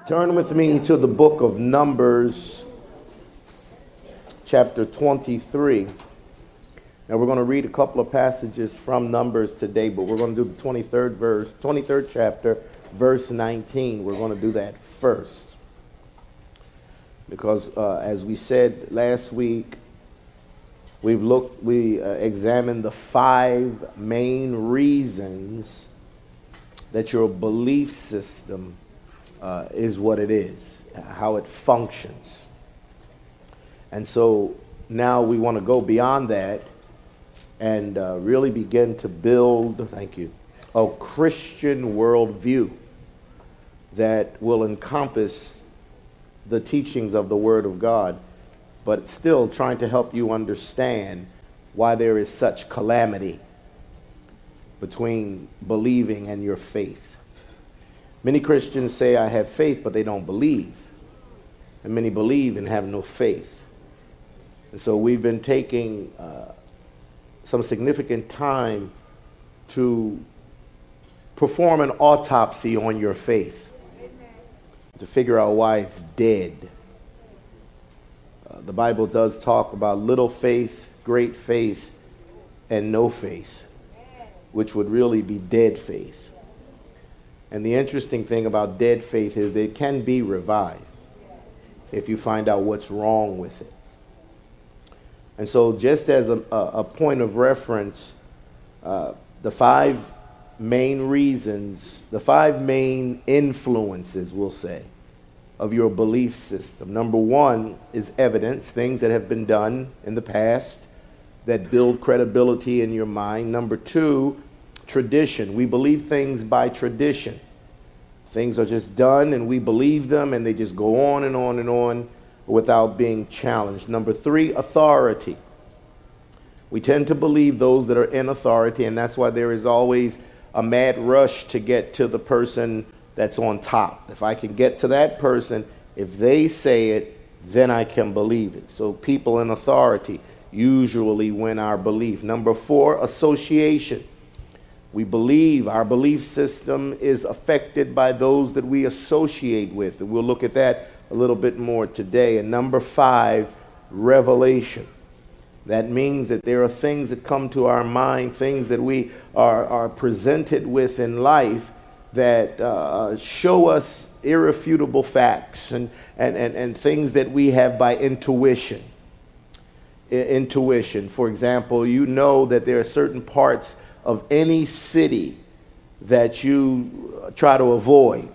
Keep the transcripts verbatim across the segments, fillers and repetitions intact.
Turn with me to the book of Numbers, chapter twenty-three. Now we're going to read a couple of passages from Numbers today, but we're going to do the twenty-third verse, twenty-third chapter, verse nineteen. We're going to do that first. Because uh, as we said last week, we've looked, we uh, examined the five main reasons that your belief system uh, is what it is, how it functions. And so now we want to go beyond that and uh, really begin to build, thank you, a Christian worldview that will encompass the teachings of the Word of God, but still trying to help you understand why there is such calamity between believing and your faith. Many Christians say, I have faith, but they don't believe. And many believe and have no faith. And so we've been taking uh, some significant time to perform an autopsy on your faith, to figure out why it's dead. Uh, the Bible does talk about little faith, great faith, and no faith, which would really be dead faith. And the interesting thing about dead faith is that it can be revived if you find out what's wrong with it. And so just as a, a point of reference, uh, the five main reasons, the five main influences, we'll say, of your belief system. Number one is evidence, things that have been done in the past that build credibility in your mind. Number two, tradition. We believe things by tradition. Things are just done and we believe them and they just go on and on and on without being challenged. Number three, authority. We tend to believe those that are in authority, and that's why there is always a mad rush to get to the person that's on top. If I can get to that person, if they say it, then I can believe it. So people in authority usually win our belief. Number four, association. We believe our belief system is affected by those that we associate with. And we'll look at that a little bit more today. And number five, revelation. That means that there are things that come to our mind, things that we are, are presented with in life that uh, show us irrefutable facts and, and, and, and things that we have by intuition. I- intuition. For example, you know that there are certain parts of any city that you try to avoid.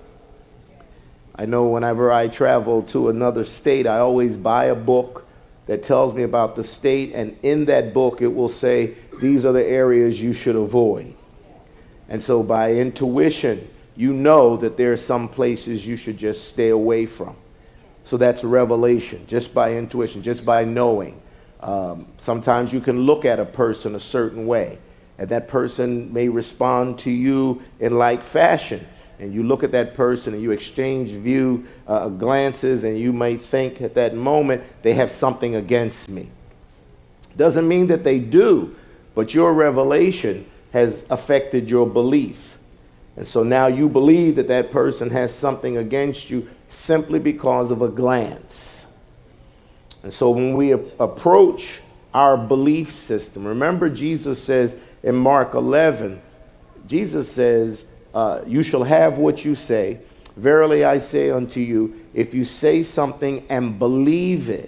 I know whenever I travel to another state, I always buy a book that tells me about the state, and in that book it will say, these are the areas you should avoid. And so by intuition, you know that there are some places you should just stay away from. So that's revelation, just by intuition, just by knowing. Um, sometimes you can look at a person a certain way, and that person may respond to you in like fashion. And you look at that person and you exchange view uh, glances, and you may think at that moment they have something against me. Doesn't mean that they do, but your revelation has affected your belief. And so now you believe that that person has something against you simply because of a glance. And so when we a- approach our belief system, remember Jesus says in Mark eleven, Jesus says, uh, you shall have what you say. Verily I say unto you, if you say something and believe it,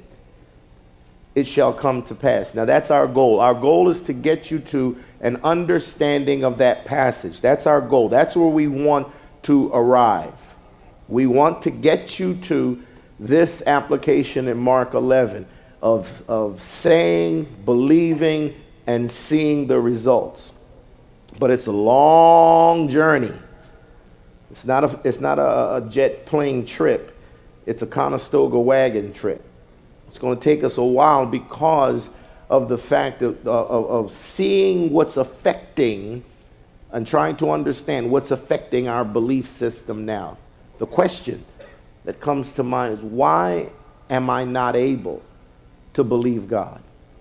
it shall come to pass. Now that's our goal. Our goal is to get you to an understanding of that passage. That's our goal. That's where we want to arrive. We want to get you to this application in Mark eleven of, of saying, believing, and seeing the results. But it's a long journey. It's not a, it's not a, a jet plane trip. It's a Conestoga wagon trip. It's going to take us a while because of the fact of, of, of seeing what's affecting and trying to understand what's affecting our belief system now. The question that comes to mind is, why am I not able to believe God?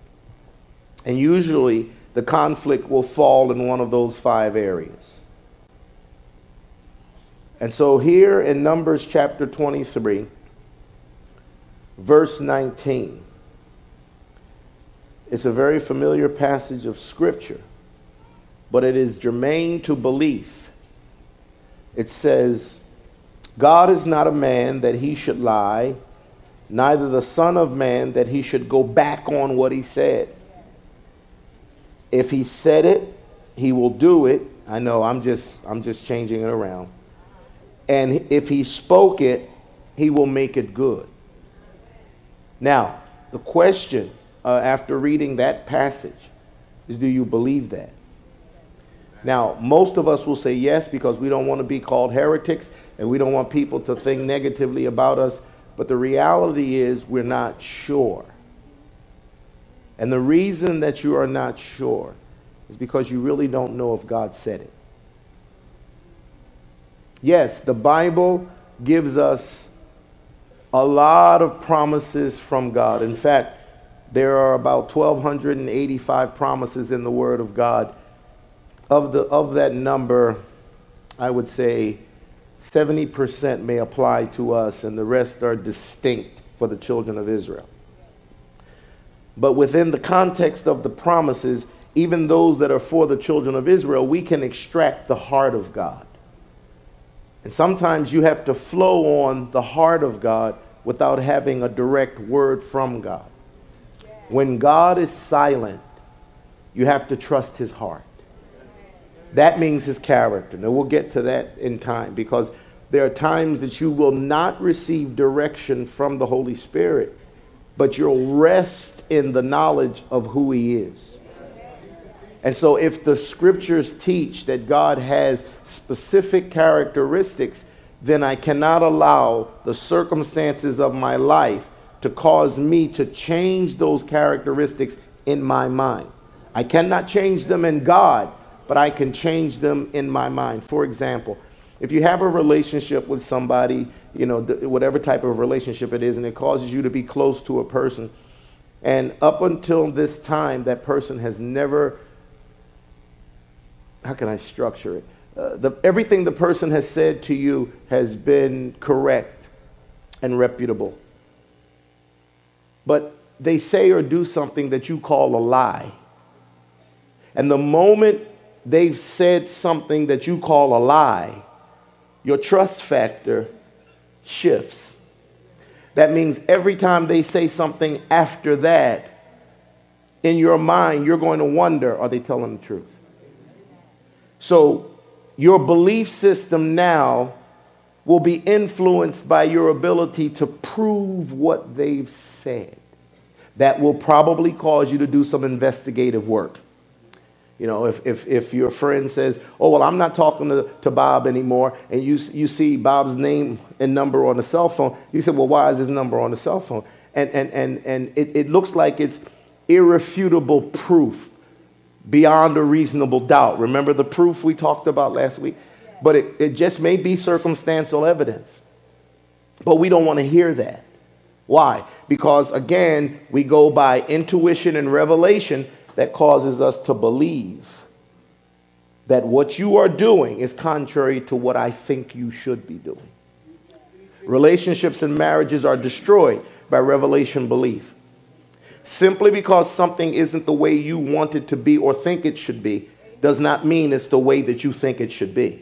And usually the conflict will fall in one of those five areas. And so here in Numbers chapter twenty-three, verse nineteen, it's a very familiar passage of Scripture, but it is germane to belief. It says, God is not a man that he should lie, neither the Son of Man that he should go back on what he said. If he said it, he will do it. I know I'm just I'm just changing it around. And if he spoke it, he will make it good. Now, the question uh, after reading that passage is, do you believe that? Now, most of us will say yes, because we don't want to be called heretics and we don't want people to think negatively about us. But the reality is we're not sure. And the reason that you are not sure is because you really don't know if God said it. Yes, the Bible gives us a lot of promises from God. In fact, there are about one thousand two hundred eighty-five promises in the Word of God. Of the of that number, I would say seventy percent may apply to us, and the rest are distinct for the children of Israel. But within the context of the promises, even those that are for the children of Israel, we can extract the heart of God. And sometimes you have to flow on the heart of God without having a direct word from God. When God is silent, you have to trust his heart. That means his character. Now, we'll get to that in time, because there are times that you will not receive direction from the Holy Spirit, but you'll rest in the knowledge of who he is. And so if the scriptures teach that God has specific characteristics, then I cannot allow the circumstances of my life to cause me to change those characteristics in my mind. I cannot change them in God, but I can change them in my mind. For example, if you have a relationship with somebody, you know, whatever type of relationship it is, and it causes you to be close to a person, and up until this time, that person has never, how can I structure it? Uh, the, everything the person has said to you has been correct and reputable. But they say or do something that you call a lie. And the moment they've said something that you call a lie, your trust factor shifts. That means every time they say something after that, in your mind, you're going to wonder, are they telling the truth? So your belief system now will be influenced by your ability to prove what they've said. That will probably cause you to do some investigative work. You know, if, if, if your friend says, oh, well, I'm not talking to, to Bob anymore, and you, you see Bob's name and number on the cell phone, you say, well, why is his number on the cell phone? And, and, and, and it, it looks like it's irrefutable proof beyond a reasonable doubt. Remember the proof we talked about last week? But it, it just may be circumstantial evidence. But we don't want to hear that. Why? Because, again, we go by intuition and revelation that causes us to believe that what you are doing is contrary to what I think you should be doing. Relationships and marriages are destroyed by revelation belief. Simply because something isn't the way you want it to be or think it should be does not mean it's the way that you think it should be.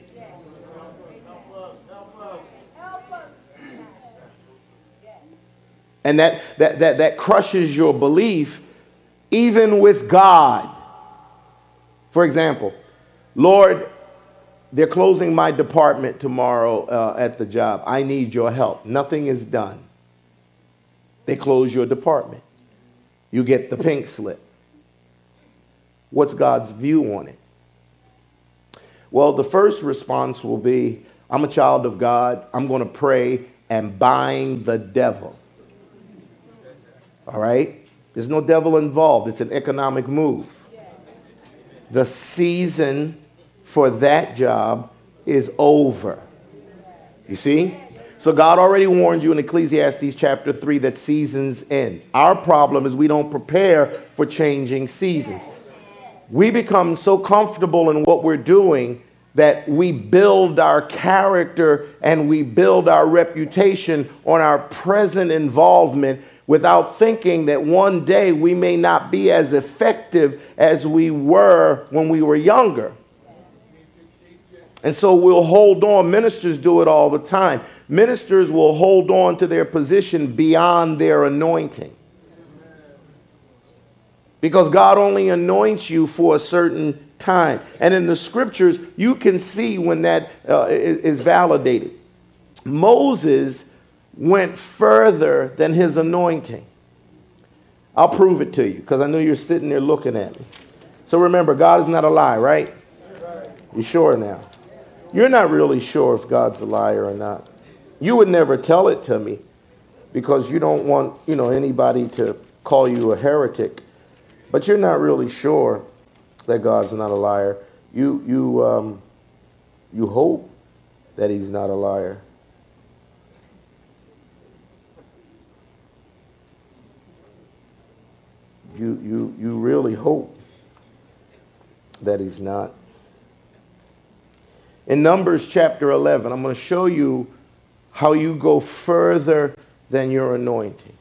And that, that, that, that crushes your belief even with God. For example, Lord, they're closing my department tomorrow uh, at the job. I need your help. Nothing is done. They close your department. You get the pink slip. What's God's view on it? Well, the first response will be, I'm a child of God. I'm going to pray and bind the devil. All right? There's no devil involved. It's an economic move. The season for that job is over. You see? So God already warned you in Ecclesiastes chapter three that seasons end. Our problem is we don't prepare for changing seasons. We become so comfortable in what we're doing that we build our character and we build our reputation on our present involvement without thinking that one day we may not be as effective as we were when we were younger. And so we'll hold on. Ministers do it all the time. Ministers will hold on to their position beyond their anointing. Because God only anoints you for a certain time. And in the scriptures, you can see when that uh, is validated. Moses went further than his anointing. I'll prove it to you because I know you're sitting there looking at me. So remember, God is not a lie, right? You sure now? You're not really sure if God's a liar or not. You would never tell it to me because you don't want, you know, anybody to call you a heretic. But you're not really sure that God's not a liar. You you um, you hope that he's not a liar. You you you really hope that he's not. In Numbers chapter eleven, I'm going to show you how you go further than your anointing.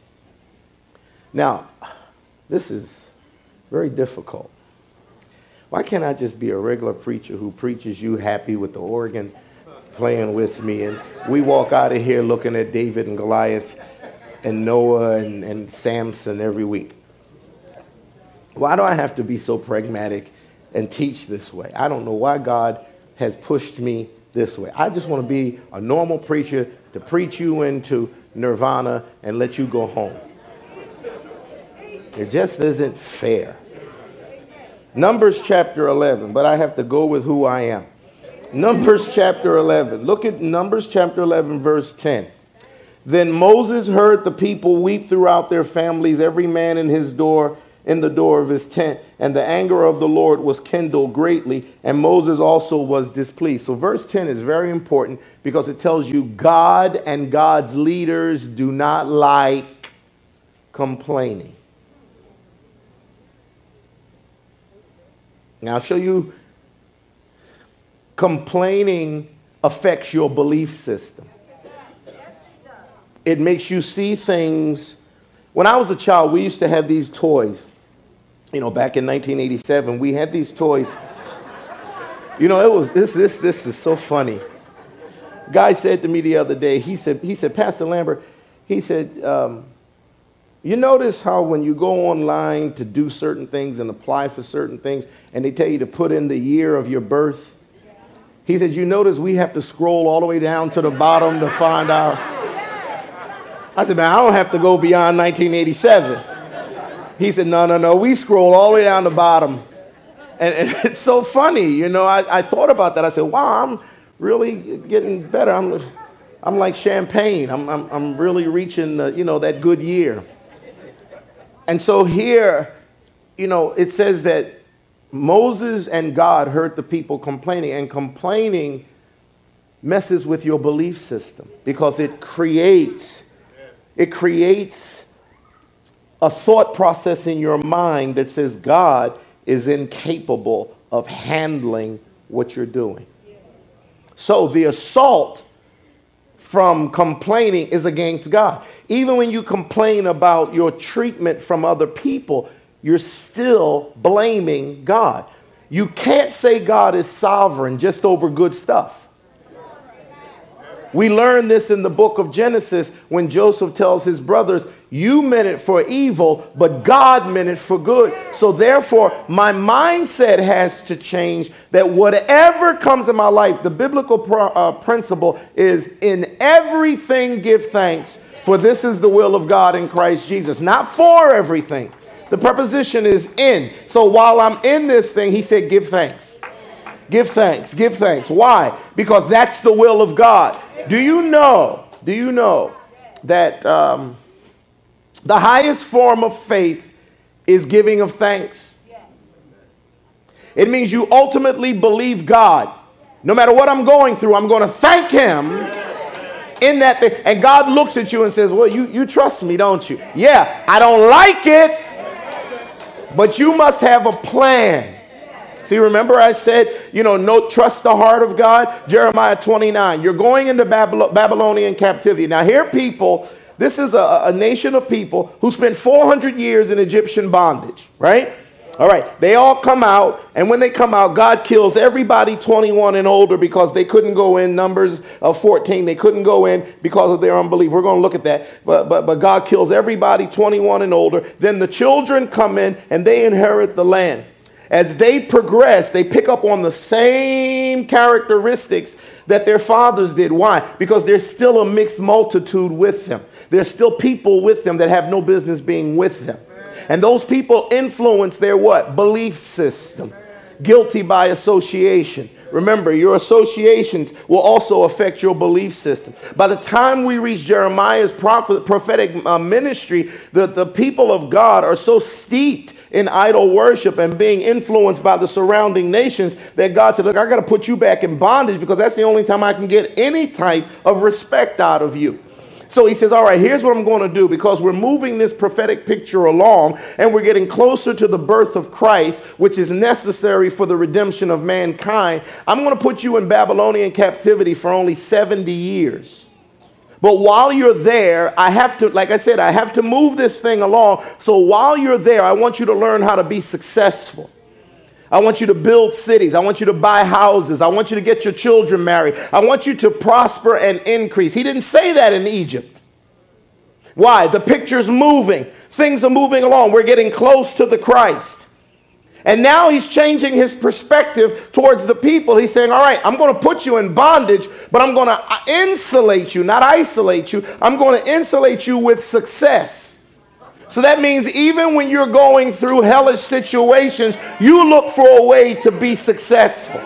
Now, this is very difficult. Why can't I just be a regular preacher who preaches you happy with the organ playing with me, and we walk out of here looking at David and Goliath and Noah and, and Samson every week? Why do I have to be so pragmatic and teach this way? I don't know why God has pushed me this way. I just want to be a normal preacher to preach you into nirvana and let you go home. It just isn't fair. Numbers chapter eleven, but I have to go with who I am. Numbers chapter eleven. Look at Numbers chapter eleven, verse ten. Then Moses heard the people weep throughout their families, every man in his door, in the door of his tent, and the anger of the Lord was kindled greatly, and Moses also was displeased. So verse ten is very important because it tells you God and God's leaders do not like complaining. Now, I'll show you complaining affects your belief system. It makes you see things. When I was a child, we used to have these toys. You know, back in nineteen eighty-seven, we had these toys. You know, it was this, this, this is so funny. Guy said to me the other day, he said, he said, Pastor Lambert, he said, um, you notice how when you go online to do certain things and apply for certain things, and they tell you to put in the year of your birth? He said, you notice we have to scroll all the way down to the bottom to find out. I said, man, I don't have to go beyond nineteen eighty-seven. He said, no, no, no, we scroll all the way down the bottom. And, and it's so funny, you know, I, I thought about that. I said, wow, I'm really getting better. I'm, I'm like champagne. I'm, I'm, I'm really reaching, the, you know, that good year. And so here, you know, it says that Moses and God heard the people complaining, and complaining messes with your belief system because it creates, it creates a thought process in your mind that says God is incapable of handling what you're doing. So the assault from complaining is against God. Even when you complain about your treatment from other people, you're still blaming God. You can't say God is sovereign just over good stuff. We learn this in the book of Genesis when Joseph tells his brothers, you meant it for evil, but God meant it for good. So therefore, my mindset has to change that whatever comes in my life, the biblical pro, uh, principle is in everything give thanks, for this is the will of God in Christ Jesus. Not for everything. The preposition is in. So while I'm in this thing, he said, give thanks. Give thanks. Give thanks. Why? Because that's the will of God. Do you know, do you know that um, the highest form of faith is giving of thanks? It means you ultimately believe God. No matter what I'm going through, I'm going to thank him in that thing. And God looks at you and says, well, you, you trust me, don't you? Yeah, I don't like it, but you must have a plan. See, remember I said, you know, no, trust the heart of God? Jeremiah twenty-nine. You're going into Babylo- Babylonian captivity. Now, here people, this is a, a nation of people who spent four hundred years in Egyptian bondage, right? All right, they all come out, and when they come out, God kills everybody twenty-one and older because they couldn't go in. Numbers of fourteen, they couldn't go in because of their unbelief. We're going to look at that, but, but, but God kills everybody twenty-one and older. Then the children come in, and they inherit the land. As they progress, they pick up on the same characteristics that their fathers did. Why? Because there's still a mixed multitude with them. There's still people with them that have no business being with them. And those people influence their what? Belief system. Guilty by association. Remember, your associations will also affect your belief system. By the time we reach Jeremiah's prophet, prophetic uh, ministry, the, the people of God are so steeped in idol worship and being influenced by the surrounding nations that God said, look, I got to put you back in bondage because that's the only time I can get any type of respect out of you. So he says, all right, here's what I'm going to do, because we're moving this prophetic picture along and we're getting closer to the birth of Christ, which is necessary for the redemption of mankind. I'm going to put you in Babylonian captivity for only seventy years. But while you're there, I have to, like I said, I have to move this thing along. So while you're there, I want you to learn how to be successful. I want you to build cities. I want you to buy houses. I want you to get your children married. I want you to prosper and increase. He didn't say that in Egypt. Why? The picture's moving. Things are moving along. We're getting close to the Christ. And now he's changing his perspective towards the people. He's saying, all right, I'm going to put you in bondage, but I'm going to insulate you, not isolate you. I'm going to insulate you with success. So that means even when you're going through hellish situations, you look for a way to be successful.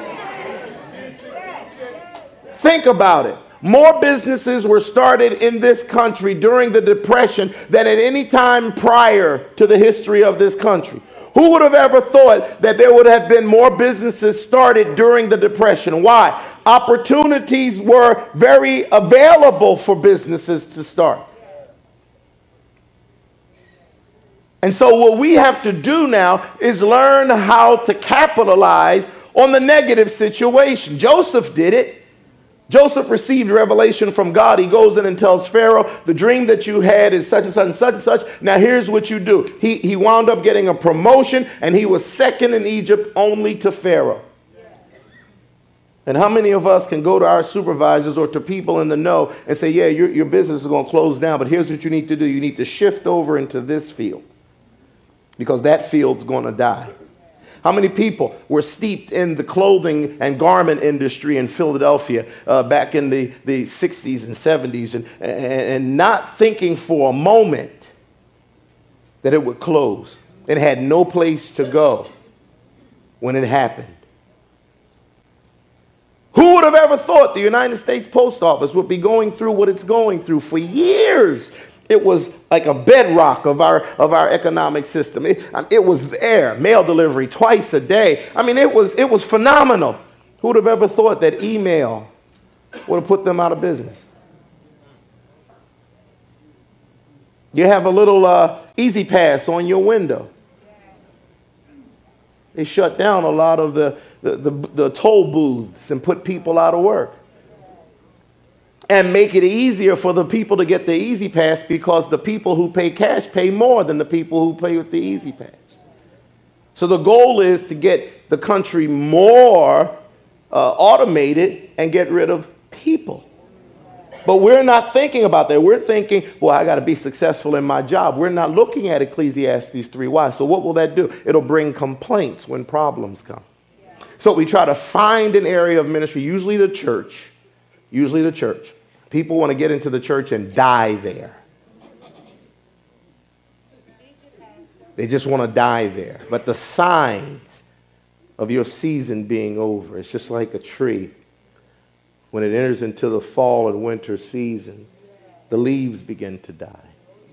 Think about it. More businesses were started in this country during the Depression than at any time prior to the history of this country. Who would have ever thought that there would have been more businesses started during the Depression? Why? Opportunities were very available for businesses to start. And so what we have to do now is learn how to capitalize on the negative situation. Joseph did it. Joseph received revelation from God. He goes in and tells Pharaoh, the dream that you had is such and such and such and such. Now here's what you do. He, he wound up getting a promotion, and he was second in Egypt only to Pharaoh. And how many of us can go to our supervisors or to people in the know and say, yeah, your, your business is going to close down, but here's what you need to do. You need to shift over into this field, because that field's going to die. How many people were steeped in the clothing and garment industry in Philadelphia uh, back in the, the sixties and seventies and, and, and not thinking for a moment that it would close and had no place to go when it happened? Who would have ever thought the United States Post Office would be going through what it's going through for years? It was like a bedrock of our of our economic system. It, it was there. Mail delivery twice a day. I mean, it was it was phenomenal. Who would have ever thought that email would have put them out of business? You have a little uh, Easy Pass on your window. They shut down a lot of the, the, the, the toll booths and put people out of work. And make it easier for the people to get the Easy Pass, because the people who pay cash pay more than the people who pay with the Easy Pass. So the goal is to get the country more uh, automated and get rid of people. But we're not thinking about that. We're thinking, well, I got to be successful in my job. We're not looking at Ecclesiastes three. Why? So what will that do? It'll bring complaints when problems come. So we try to find an area of ministry, usually the church, Usually the church. People want to get into the church and die there. They just want to die there. But the signs of your season being over, it's just like a tree. When it enters into the fall and winter season, the leaves begin to die.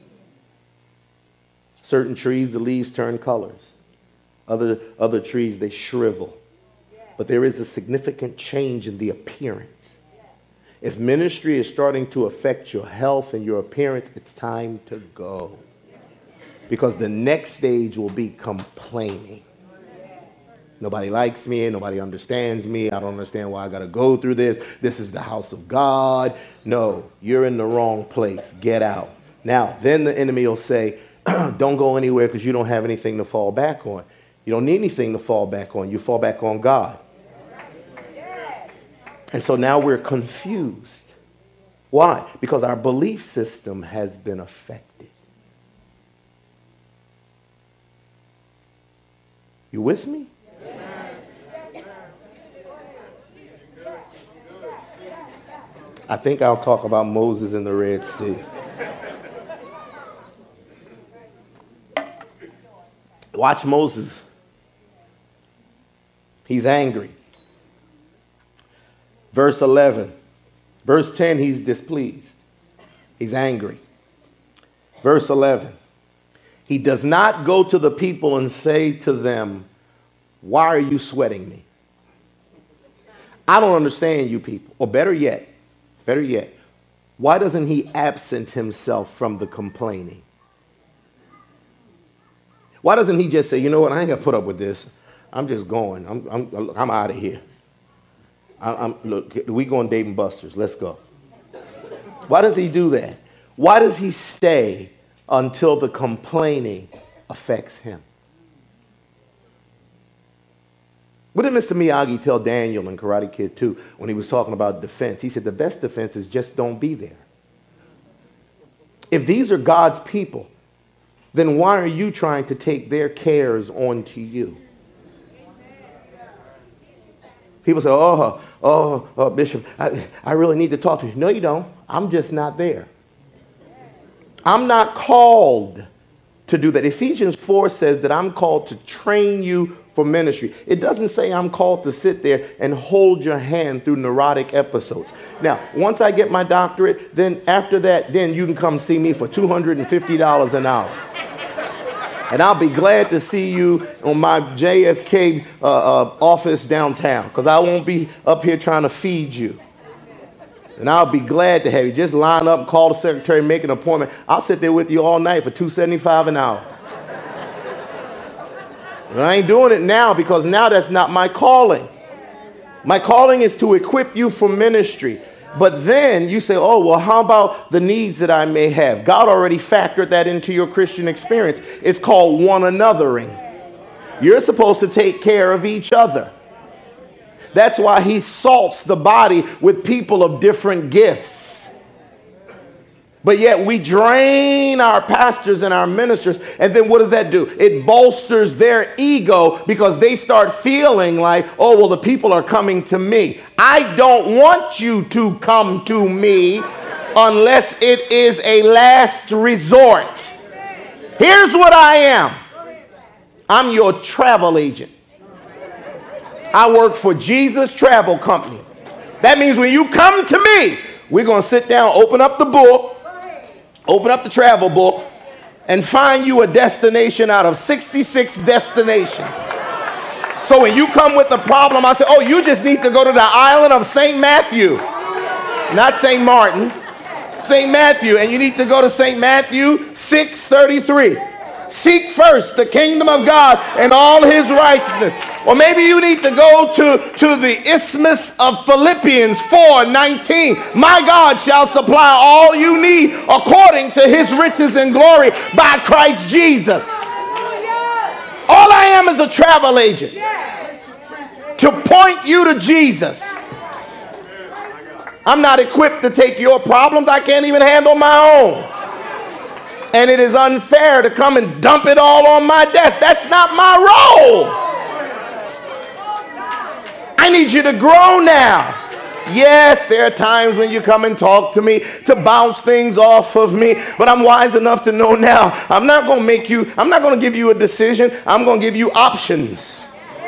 Certain trees, the leaves turn colors. Other, other trees, they shrivel. But there is a significant change in the appearance. If ministry is starting to affect your health and your appearance, it's time to go. Because the next stage will be complaining. Nobody likes me. Nobody understands me. I don't understand why I got to go through this. This is the house of God. No, you're in the wrong place. Get out. Now, then the enemy will say, don't go anywhere because you don't have anything to fall back on. You don't need anything to fall back on. You fall back on God. And so now we're confused. Why? Because our belief system has been affected. You with me? I think I'll talk about Moses in the Red Sea. Watch Moses. He's angry. Verse eleven. Verse ten, he's displeased. He's angry. Verse eleven. He does not go to the people and say to them, why are you sweating me? I don't understand you people. Or better yet, better yet, why doesn't he absent himself from the complaining? Why doesn't he just say, you know what, I ain't gonna put up with this. I'm just going. I'm I'm I'm out of here. I, I'm look, we going Dave and Buster's. Let's go. Why does he do that? Why does he stay until the complaining affects him? What did Mister Miyagi tell Daniel in Karate Kid two when he was talking about defense? He said the best defense is just don't be there. If these are God's people, then why are you trying to take their cares onto you? People say, oh, oh, oh Bishop, I, I really need to talk to you. No, you don't. I'm just not there. I'm not called to do that. Ephesians four says that I'm called to train you for ministry. It doesn't say I'm called to sit there and hold your hand through neurotic episodes. Now, once I get my doctorate, then after that, then you can come see me for two hundred fifty dollars an hour. And I'll be glad to see you on my J F K uh, uh, office downtown, because I won't be up here trying to feed you. And I'll be glad to have you. Just line up, call the secretary, make an appointment. I'll sit there with you all night for two dollars and seventy-five cents an hour. And I ain't doing it now because now that's not my calling. My calling is to equip you for ministry. But then you say, oh, well, how about the needs that I may have? God already factored that into your Christian experience. It's called one anothering. You're supposed to take care of each other. That's why he salts the body with people of different gifts. But yet we drain our pastors and our ministers. And then what does that do? It bolsters their ego because they start feeling like, oh, well, the people are coming to me. I don't want you to come to me unless it is a last resort. Here's what I am. I'm your travel agent. I work for Jesus Travel Company. That means when you come to me, we're going to sit down, open up the book, open up the travel book, and find you a destination out of sixty-six destinations. So when you come with a problem, I say, oh, you just need to go to the island of Saint Matthew. Not Saint Martin, Saint Matthew. And you need to go to Saint Matthew six thirty-three. Seek first the kingdom of God and all his righteousness. Or maybe you need to go to, to the Isthmus of Philippians four nineteen. My God shall supply all you need according to his riches and glory by Christ Jesus. All I am is a travel agent to point you to Jesus. I'm not equipped to take your problems. I can't even handle my own. And it is unfair to come and dump it all on my desk. That's not my role. I need you to grow now. Yes, there are times when you come and talk to me to bounce things off of me, but I'm wise enough to know now I'm not going to make you, I'm not going to give you a decision. I'm going to give you options.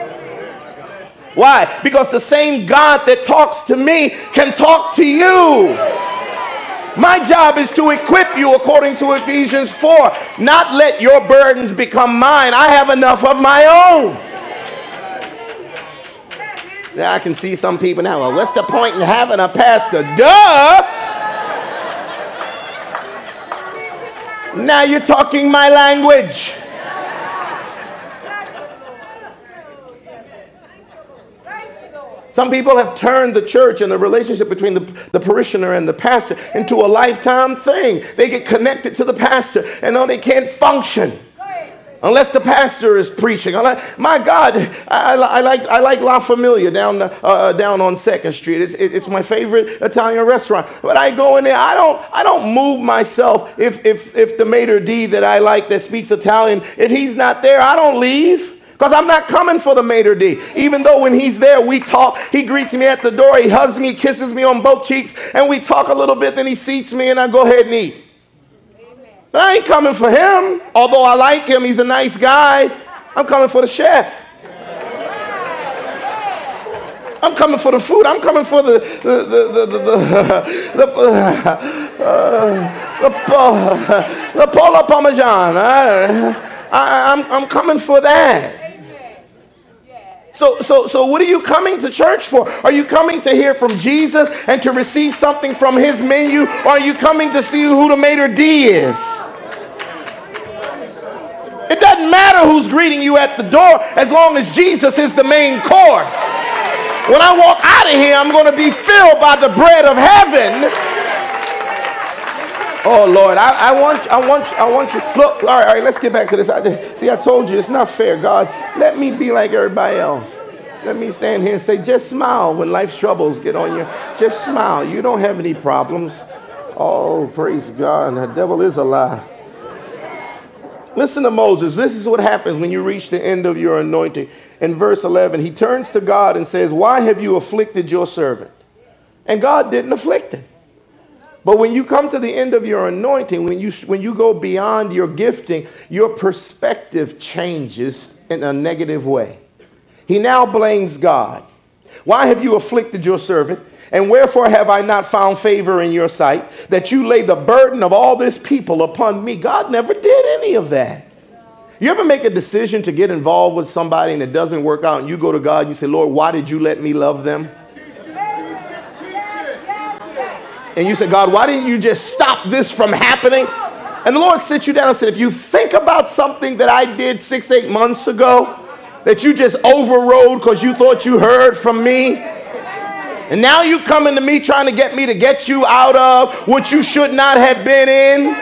Why? Because the same God that talks to me can talk to you. My job is to equip you according to Ephesians four, not let your burdens become mine. I have enough of my own. Now I can see some people now, well, what's the point in having a pastor? Duh! Now you're talking my language. Some people have turned the church and the relationship between the, the parishioner and the pastor into a lifetime thing. They get connected to the pastor and know they can't function unless the pastor is preaching. I like, my God, I, I like I like La Familia down the, uh, down on Second Street. It's, it, it's my favorite Italian restaurant. But I go in there. I don't I don't move myself if if if the maitre d' that I like that speaks Italian, if he's not there, I don't leave. Because I'm not coming for the maitre d'. Even though when he's there, we talk. He greets me at the door. He hugs me, kisses me on both cheeks, and we talk a little bit. Then he seats me, and I go ahead and eat. But I ain't coming for him. Although I like him, he's a nice guy. I'm coming for the chef. I'm coming for the food. I'm coming for the the the the the the, the, uh, the, the, the Polo Parmesan. I, I, I'm I'm coming for that. So, so, so what are you coming to church for? Are you coming to hear from Jesus and to receive something from his menu? Or are you coming to see who the maitre d' is? It doesn't matter who's greeting you at the door as long as Jesus is the main course. When I walk out of here, I'm going to be filled by the bread of heaven. Oh, Lord, I, I want I want I want you. Look, all right, all right, let's get back to this. I, see, I told you, it's not fair, God. Let me be like everybody else. Let me stand here and say, just smile when life's troubles get on you. Just smile. You don't have any problems. Oh, praise God. The devil is a lie. Listen to Moses. This is what happens when you reach the end of your anointing. In verse eleven, he turns to God and says, why have you afflicted your servant? And God didn't afflict him. But when you come to the end of your anointing, when you when you go beyond your gifting, your perspective changes in a negative way. He now blames God. Why have you afflicted your servant? And wherefore have I not found favor in your sight, that you lay the burden of all this people upon me? God never did any of that. You ever make a decision to get involved with somebody and it doesn't work out, and you go to God and you say, Lord, why did you let me love them? And you say, God, why didn't you just stop this from happening? And the Lord sits you down and said, if you think about something that I did six, eight months ago, that you just overrode because you thought you heard from me, and now you coming to me trying to get me to get you out of what you should not have been in.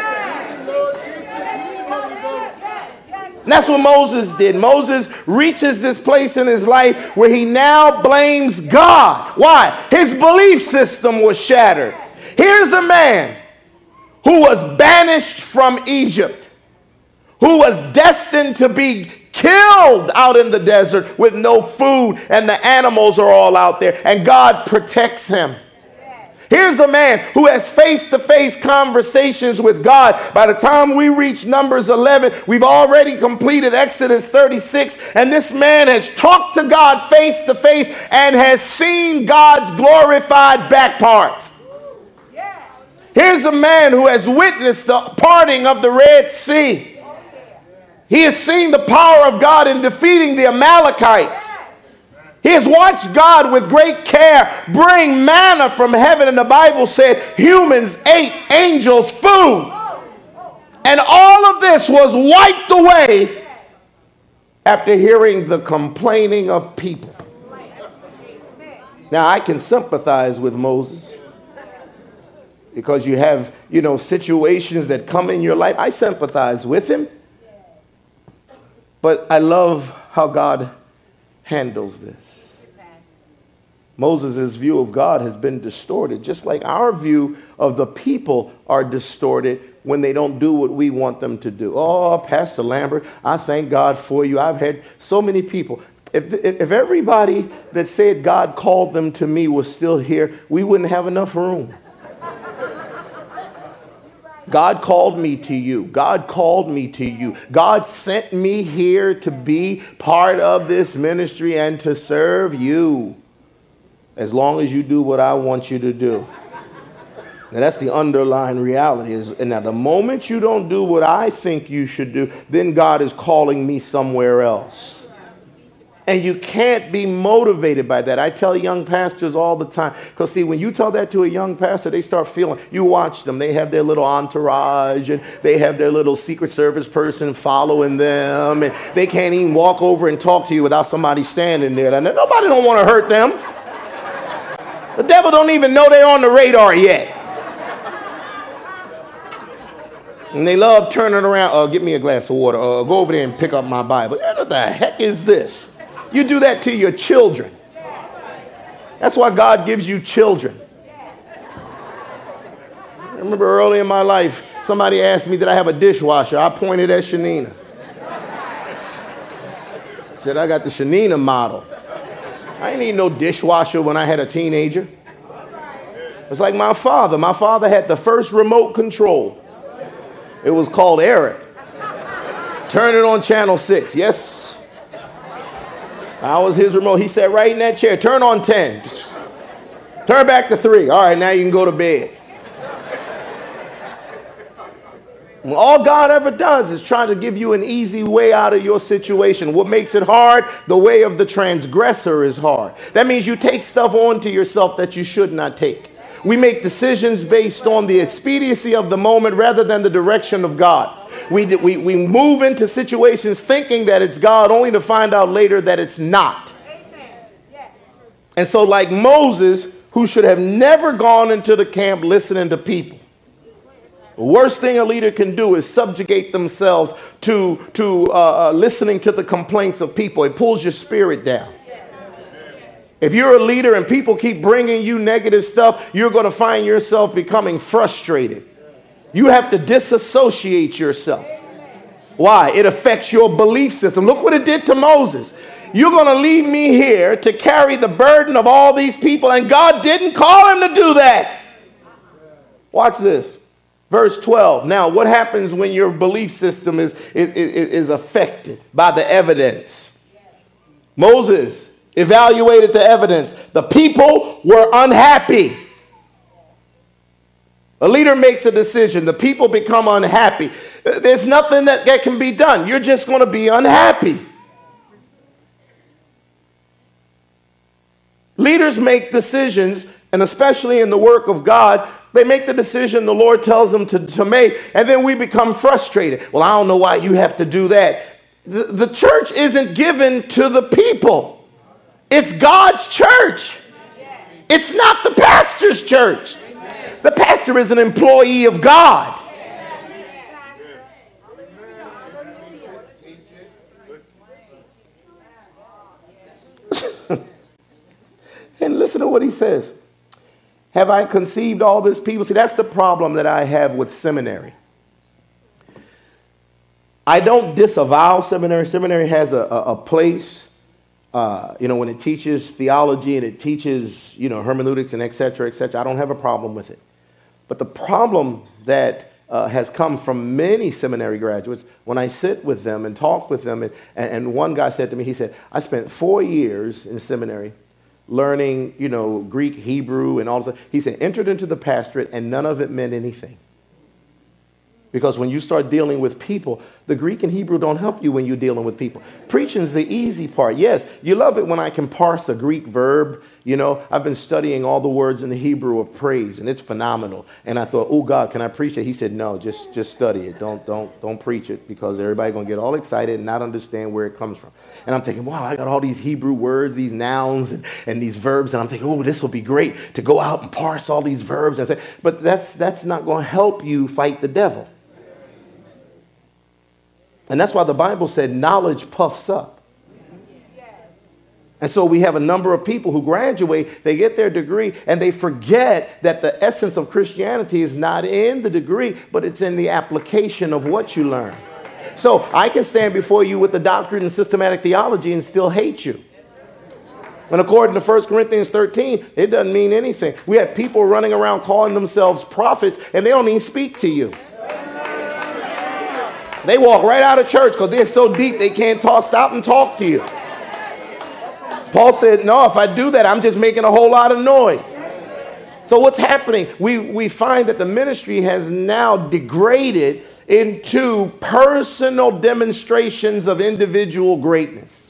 And that's what Moses did. Moses reaches this place in his life where he now blames God. Why? His belief system was shattered. Here's a man who was banished from Egypt, who was destined to be killed out in the desert with no food, and the animals are all out there, and God protects him. Here's a man who has face-to-face conversations with God. By the time we reach Numbers eleven, we've already completed Exodus thirty-six, and this man has talked to God face-to-face and has seen God's glorified back parts. Here's a man who has witnessed the parting of the Red Sea. He has seen the power of God in defeating the Amalekites. He has watched God with great care bring manna from heaven, and the Bible said humans ate angels' food. And all of this was wiped away after hearing the complaining of people. Now, I can sympathize with Moses, because you have, you know, situations that come in your life. I sympathize with him. But I love how God handles this. Moses' view of God has been distorted, just like our view of the people are distorted when they don't do what we want them to do. Oh, Pastor Lambert, I thank God for you. I've had so many people. If, if everybody that said God called them to me was still here, we wouldn't have enough room. God called me to you. God called me to you. God sent me here to be part of this ministry and to serve you, as long as you do what I want you to do. Now, that's the underlying reality. Is, and now, the moment you don't do what I think you should do, then God is calling me somewhere else. And you can't be motivated by that. I tell young pastors all the time. Because, see, when you tell that to a young pastor, they start feeling, you watch them. They have their little entourage, and they have their little Secret Service person following them. And they can't even walk over and talk to you without somebody standing there. And nobody don't want to hurt them. devil don't even know they're on the radar yet. And they love turning around. Uh, get me a glass of water. Uh, go over there and pick up my Bible. What the heck is this? You do that to your children. That's why God gives you children. I remember early in my life, somebody asked me, did I have a dishwasher? I pointed at Shanina. I said, I got the Shanina model. I didn't need no dishwasher when I had a teenager. It's like my father. My father had the first remote control. It was called Eric. Turn it on channel six. Yes. I was his remote. He sat right in that chair. Turn on ten. Turn back to three. All right, now you can go to bed. All God ever does is try to give you an easy way out of your situation. What makes it hard? The way of the transgressor is hard. That means you take stuff onto yourself that you should not take. We make decisions based on the expediency of the moment rather than the direction of God. We, we, we move into situations thinking that it's God only to find out later that it's not. And so like Moses, who should have never gone into the camp listening to people, the worst thing a leader can do is subjugate themselves to, to uh, uh, listening to the complaints of people. It pulls your spirit down. If you're a leader and people keep bringing you negative stuff, you're going to find yourself becoming frustrated. You have to disassociate yourself. Why? It affects your belief system. Look what it did to Moses. You're going to leave me here to carry the burden of all these people, and God didn't call him to do that. Watch this. Verse twelve. Now, what happens when your belief system is, is, is, is affected by the evidence? Moses evaluated the evidence. The people were unhappy. A leader makes a decision. The people become unhappy. There's nothing that, that can be done. You're just going to be unhappy. Leaders make decisions, and especially in the work of God, they make the decision the Lord tells them to, to make, and then we become frustrated. Well, I don't know why you have to do that. The, the church isn't given to the people. It's God's church. It's not the pastor's church. The pastor is an employee of God. And listen to what he says. Have I conceived all this people? See, that's the problem that I have with seminary. I don't disavow seminary. Seminary has a, a, a place, uh, you know, when it teaches theology and it teaches, you know, hermeneutics and et cetera, et cetera. I don't have a problem with it. But the problem that uh, has come from many seminary graduates, when I sit with them and talk with them, and, and one guy said to me, he said, I spent four years in seminary learning, you know, Greek, Hebrew, and all of that. He said, entered into the pastorate, and none of it meant anything. Because when you start dealing with people, the Greek and Hebrew don't help you when you're dealing with people. Preaching's the easy part. Yes, you love it when I can parse a Greek verb. You know, I've been studying all the words in the Hebrew of praise, and it's phenomenal. And I thought, oh, God, can I preach it? He said, no, just, just study it. Don't, don't, don't preach it, because everybody's going to get all excited and not understand where it comes from. And I'm thinking, wow, I got all these Hebrew words, these nouns, and, and these verbs. And I'm thinking, oh, this will be great to go out and parse all these verbs. And say, but that's, that's not going to help you fight the devil. And that's why the Bible said knowledge puffs up. And so we have a number of people who graduate, they get their degree, and they forget that the essence of Christianity is not in the degree, but it's in the application of what you learn. So I can stand before you with the doctrine and systematic theology and still hate you. And according to First Corinthians thirteen, it doesn't mean anything. We have people running around calling themselves prophets, and they don't even speak to you. They walk right out of church because they're so deep they can't talk, stop and talk to you. Paul said, no, if I do that, I'm just making a whole lot of noise. So what's happening? We, we find that the ministry has now degraded into personal demonstrations of individual greatness.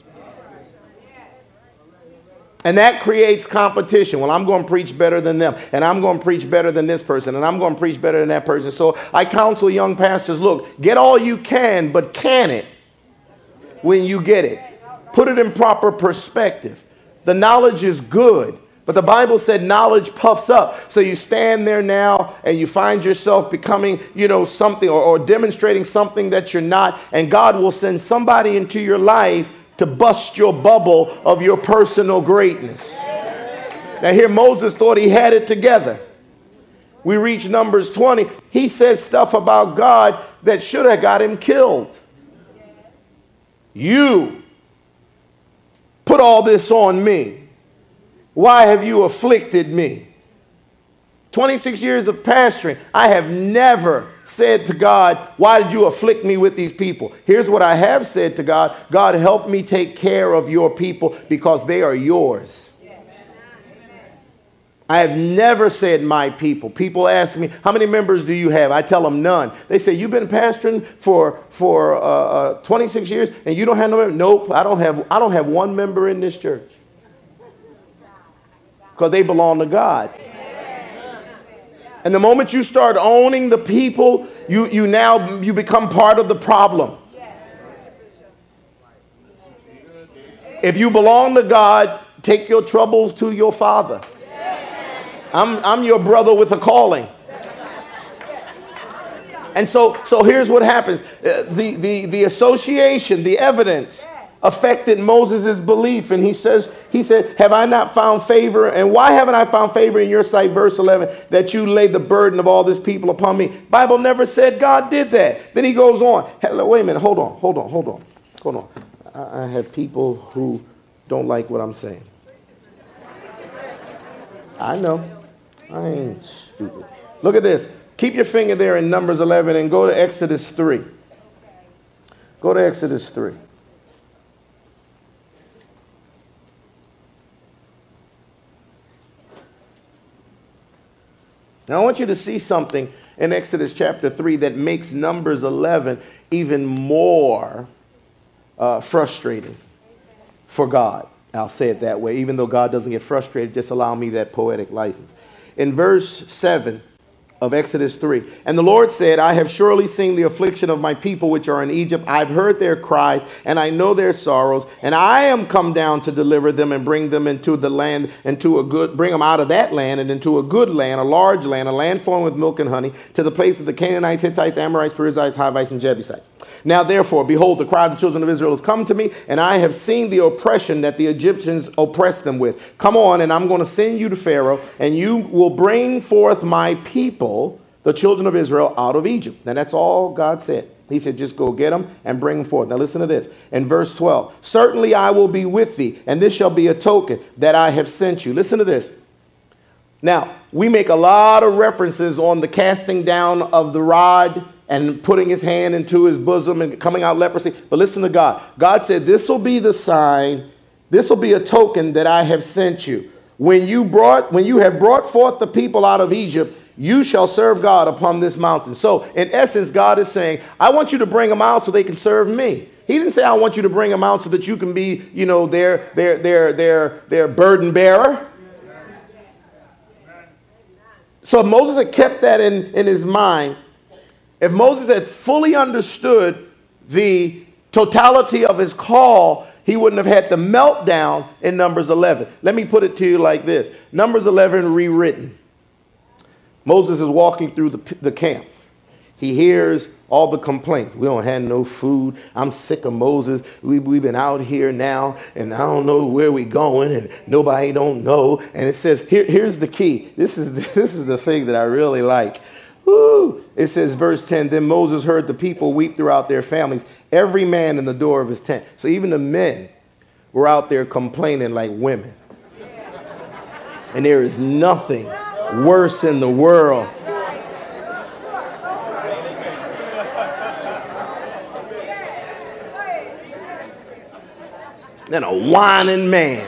And that creates competition. Well, I'm going to preach better than them, and I'm going to preach better than this person, and I'm going to preach better than that person. So I counsel young pastors, look, get all you can, but can it when you get it. Put it in proper perspective. The knowledge is good, But the Bible said knowledge puffs up. So you stand there now and you find yourself becoming, you know, something or, or demonstrating something that you're not. And God will send somebody into your life to bust your bubble of your personal greatness. Now here Moses thought he had it together. We reach Numbers twenty. He says stuff about God that should have got him killed. You put all this on me. Why have you afflicted me? twenty-six years of pastoring. I have never said to God, why did you afflict me with these people? Here's what I have said to God. God, help me take care of your people because they are yours. I have never said my people. People ask me, how many members do you have? I tell them none. They say, you've been pastoring for, for uh, uh, twenty-six years and you don't have no member? Nope, I don't have, I don't have one member in this church. Because they belong to God. And the moment you start owning the people, you, you now you become part of the problem. If you belong to God, take your troubles to your Father. I'm, I'm your brother with a calling. And so, so here's what happens. Uh, the, the, the association, the evidence affected Moses' belief. And he says, he said, have I not found favor? And why haven't I found favor in your sight? Verse eleven, that you laid the burden of all this people upon me. Bible never said God did that. Then he goes on. Hello, wait a minute. Hold on. Hold on. Hold on. Hold on. I, I have people who don't like what I'm saying. I know. I ain't stupid. Look at this. Keep your finger there in Numbers eleven and go to Exodus three. Go to Exodus three. Now I want you to see something in Exodus chapter three that makes Numbers eleven even more uh, frustrating for God. I'll say it that way. Even though God doesn't get frustrated, just allow me that poetic license. In verse seven of Exodus three, and the Lord said, I have surely seen the affliction of my people which are in Egypt. I've heard their cries, and I know their sorrows, and I am come down to deliver them and bring them into the land, into a good, bring them out of that land and into a good land, a large land, a land flowing with milk and honey, to the place of the Canaanites, Hittites, Amorites, Perizzites, Hivites, and Jebusites. Now therefore, behold, the cry of the children of Israel has come to me, and I have seen the oppression that the Egyptians oppress them with. Come on, and I'm going to send you to Pharaoh, and you will bring forth my people, the children of Israel, out of Egypt. Now that's all God said. He said, just go get them and bring them forth. Now listen to this. In verse twelve, certainly I will be with thee, and this shall be a token that I have sent you. Listen to this. Now, we make a lot of references on the casting down of the rod and putting his hand into his bosom and coming out leprosy. But listen to God. God said, this will be the sign. This will be a token that I have sent you. When you brought, when you have brought forth the people out of Egypt, you shall serve God upon this mountain. So in essence, God is saying, I want you to bring them out so they can serve me. He didn't say, I want you to bring them out so that you can be, you know, their, their, their, their, their burden bearer. So if Moses had kept that in, in his mind, if Moses had fully understood the totality of his call, he wouldn't have had the meltdown in Numbers eleven. Let me put it to you like this. Numbers eleven rewritten. Moses is walking through the, the camp. He hears all the complaints. We don't have no food. I'm sick of Moses. We, we've been out here now, and I don't know where we going, and nobody don't know. And it says, here, here's the key. This is, this is the thing that I really like. Woo! It says, verse ten, then Moses heard the people weep throughout their families, every man in the door of his tent. So even the men were out there complaining like women. And there is nothing worse in the world than a whining man.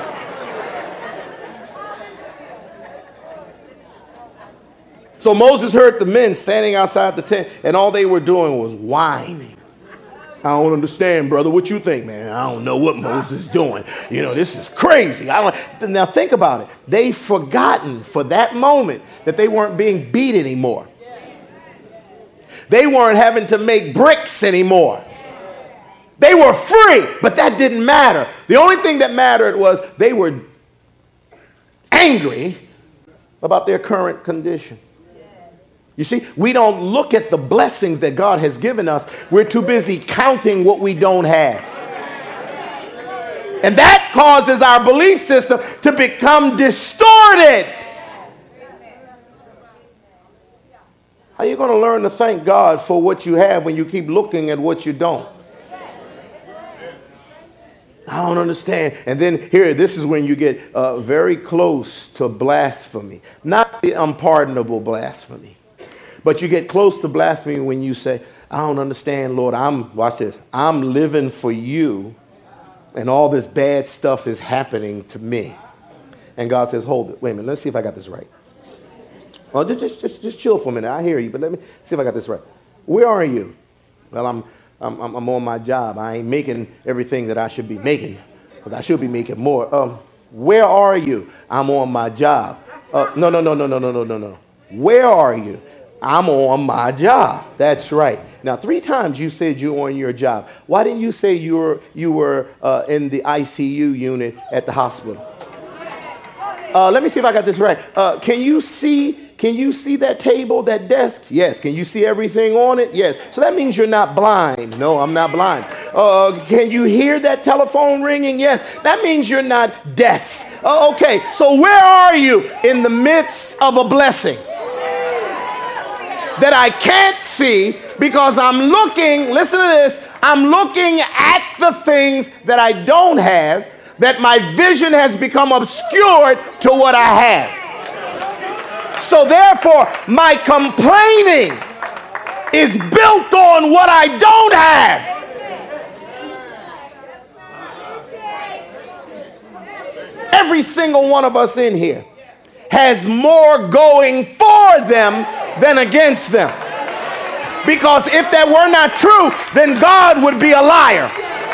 So Moses heard the men standing outside the tent, and all they were doing was whining. I don't understand, brother. What you think, man? I don't know what Moses is doing. You know, this is crazy. I don't. Now think about it. They've forgotten for that moment that they weren't being beat anymore. They weren't having to make bricks anymore. They were free, but that didn't matter. The only thing that mattered was they were, angry about their current condition. You see, we don't look at the blessings that God has given us. We're too busy counting what we don't have. And that causes our belief system to become distorted. How are you going to learn to thank God for what you have when you keep looking at what you don't? I don't understand. And then here, this is when you get uh, very close to blasphemy. Not the unpardonable blasphemy. But you get close to blasphemy when you say, I don't understand, Lord. I'm, watch this, I'm living for you and all this bad stuff is happening to me. And God says, hold it. Wait a minute. Let's see if I got this right. Oh, just, just, just, just chill for a minute. I hear you, but let me see if I got this right. Where are you? Well, I'm, I'm, I'm on my job. I ain't making everything that I should be making because I should be making more. Um, where are you? I'm on my job. Uh, no, no, no, no, no, no, no, no, no. Where are you? I'm on my job. That's right. Now, three times you said you're on your job. Why didn't you say you were you were uh, in the I C U unit at the hospital? Uh, let me see if I got this right. Uh, can you see? Can you see that table, that desk? Yes. Can you see everything on it? Yes. So that means you're not blind. No, I'm not blind. Uh, can you hear that telephone ringing? Yes. That means you're not deaf. Uh, okay. So where are you in the midst of a blessing that I can't see because I'm looking, listen to this, I'm looking at the things that I don't have, that my vision has become obscured to what I have. So therefore, my complaining is built on what I don't have. Every single one of us in here has more going for them than against them. Because if that were not true, then God would be a liar.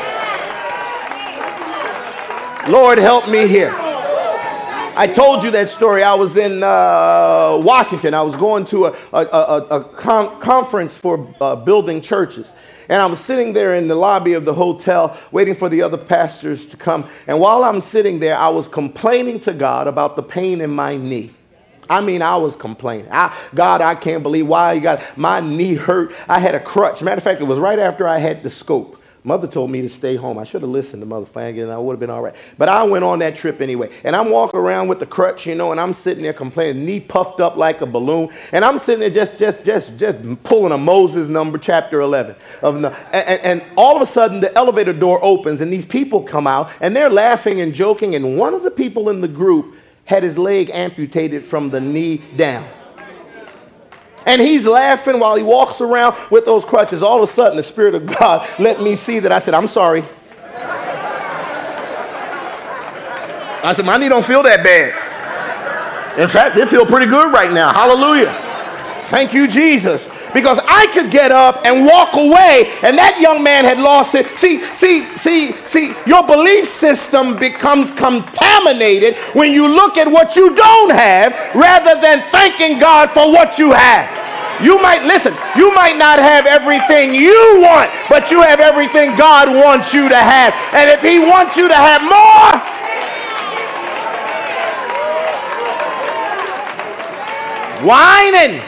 Lord, help me here. I told you that story. I was in uh, Washington. I was going to a, a, a, a con- conference for uh, building churches. And I was sitting there in the lobby of the hotel waiting for the other pastors to come. And while I'm sitting there, I was complaining to God about the pain in my knee. I mean, I was complaining. I, God, I can't believe why you got my knee hurt. I had a crutch. Matter of fact, it was right after I had the scope. Mother told me to stay home. I should have listened to Mother Flanagan and I would have been all right. But I went on that trip anyway. And I'm walking around with the crutch, you know, and I'm sitting there complaining, knee puffed up like a balloon. And I'm sitting there just, just, just, just pulling a Moses number, chapter eleven. Of and, and, and all of a sudden, the elevator door opens and these people come out and they're laughing and joking. And one of the people in the group had his leg amputated from the knee down. And he's laughing while he walks around with those crutches. All of a sudden, the Spirit of God let me see that. I said, I'm sorry. I said, my knee don't feel that bad. In fact, it feels pretty good right now. Hallelujah. Thank you, Jesus. Because I could get up and walk away, and that young man had lost it. See, see, see, see, your belief system becomes contaminated when you look at what you don't have rather than thanking God for what you have. You might, listen, you might not have everything you want, but you have everything God wants you to have. And if he wants you to have more, whining.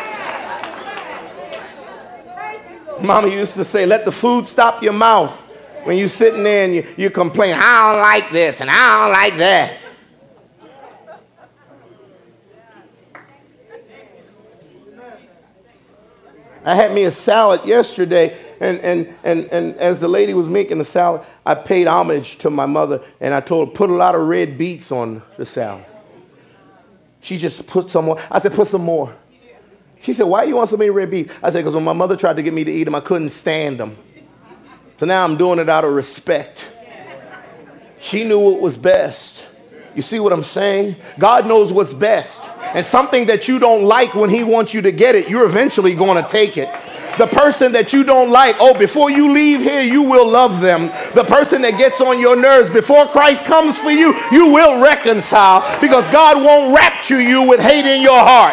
Mama used to say, let the food stop your mouth when you're sitting there and you, you complain, I don't like this and I don't like that. I had me a salad yesterday, and, and, and, and as the lady was making the salad, I paid homage to my mother, and I told her, put a lot of red beets on the salad. She just put some more. I said, put some more. She said, why you want so many red beets? I said, because when my mother tried to get me to eat them, I couldn't stand them. So now I'm doing it out of respect. She knew what was best. You see what I'm saying? God knows what's best. And something that you don't like, when he wants you to get it, you're eventually going to take it. The person that you don't like, oh, before you leave here, you will love them. The person that gets on your nerves, before Christ comes for you, you will reconcile, because God won't rapture you with hate in your heart.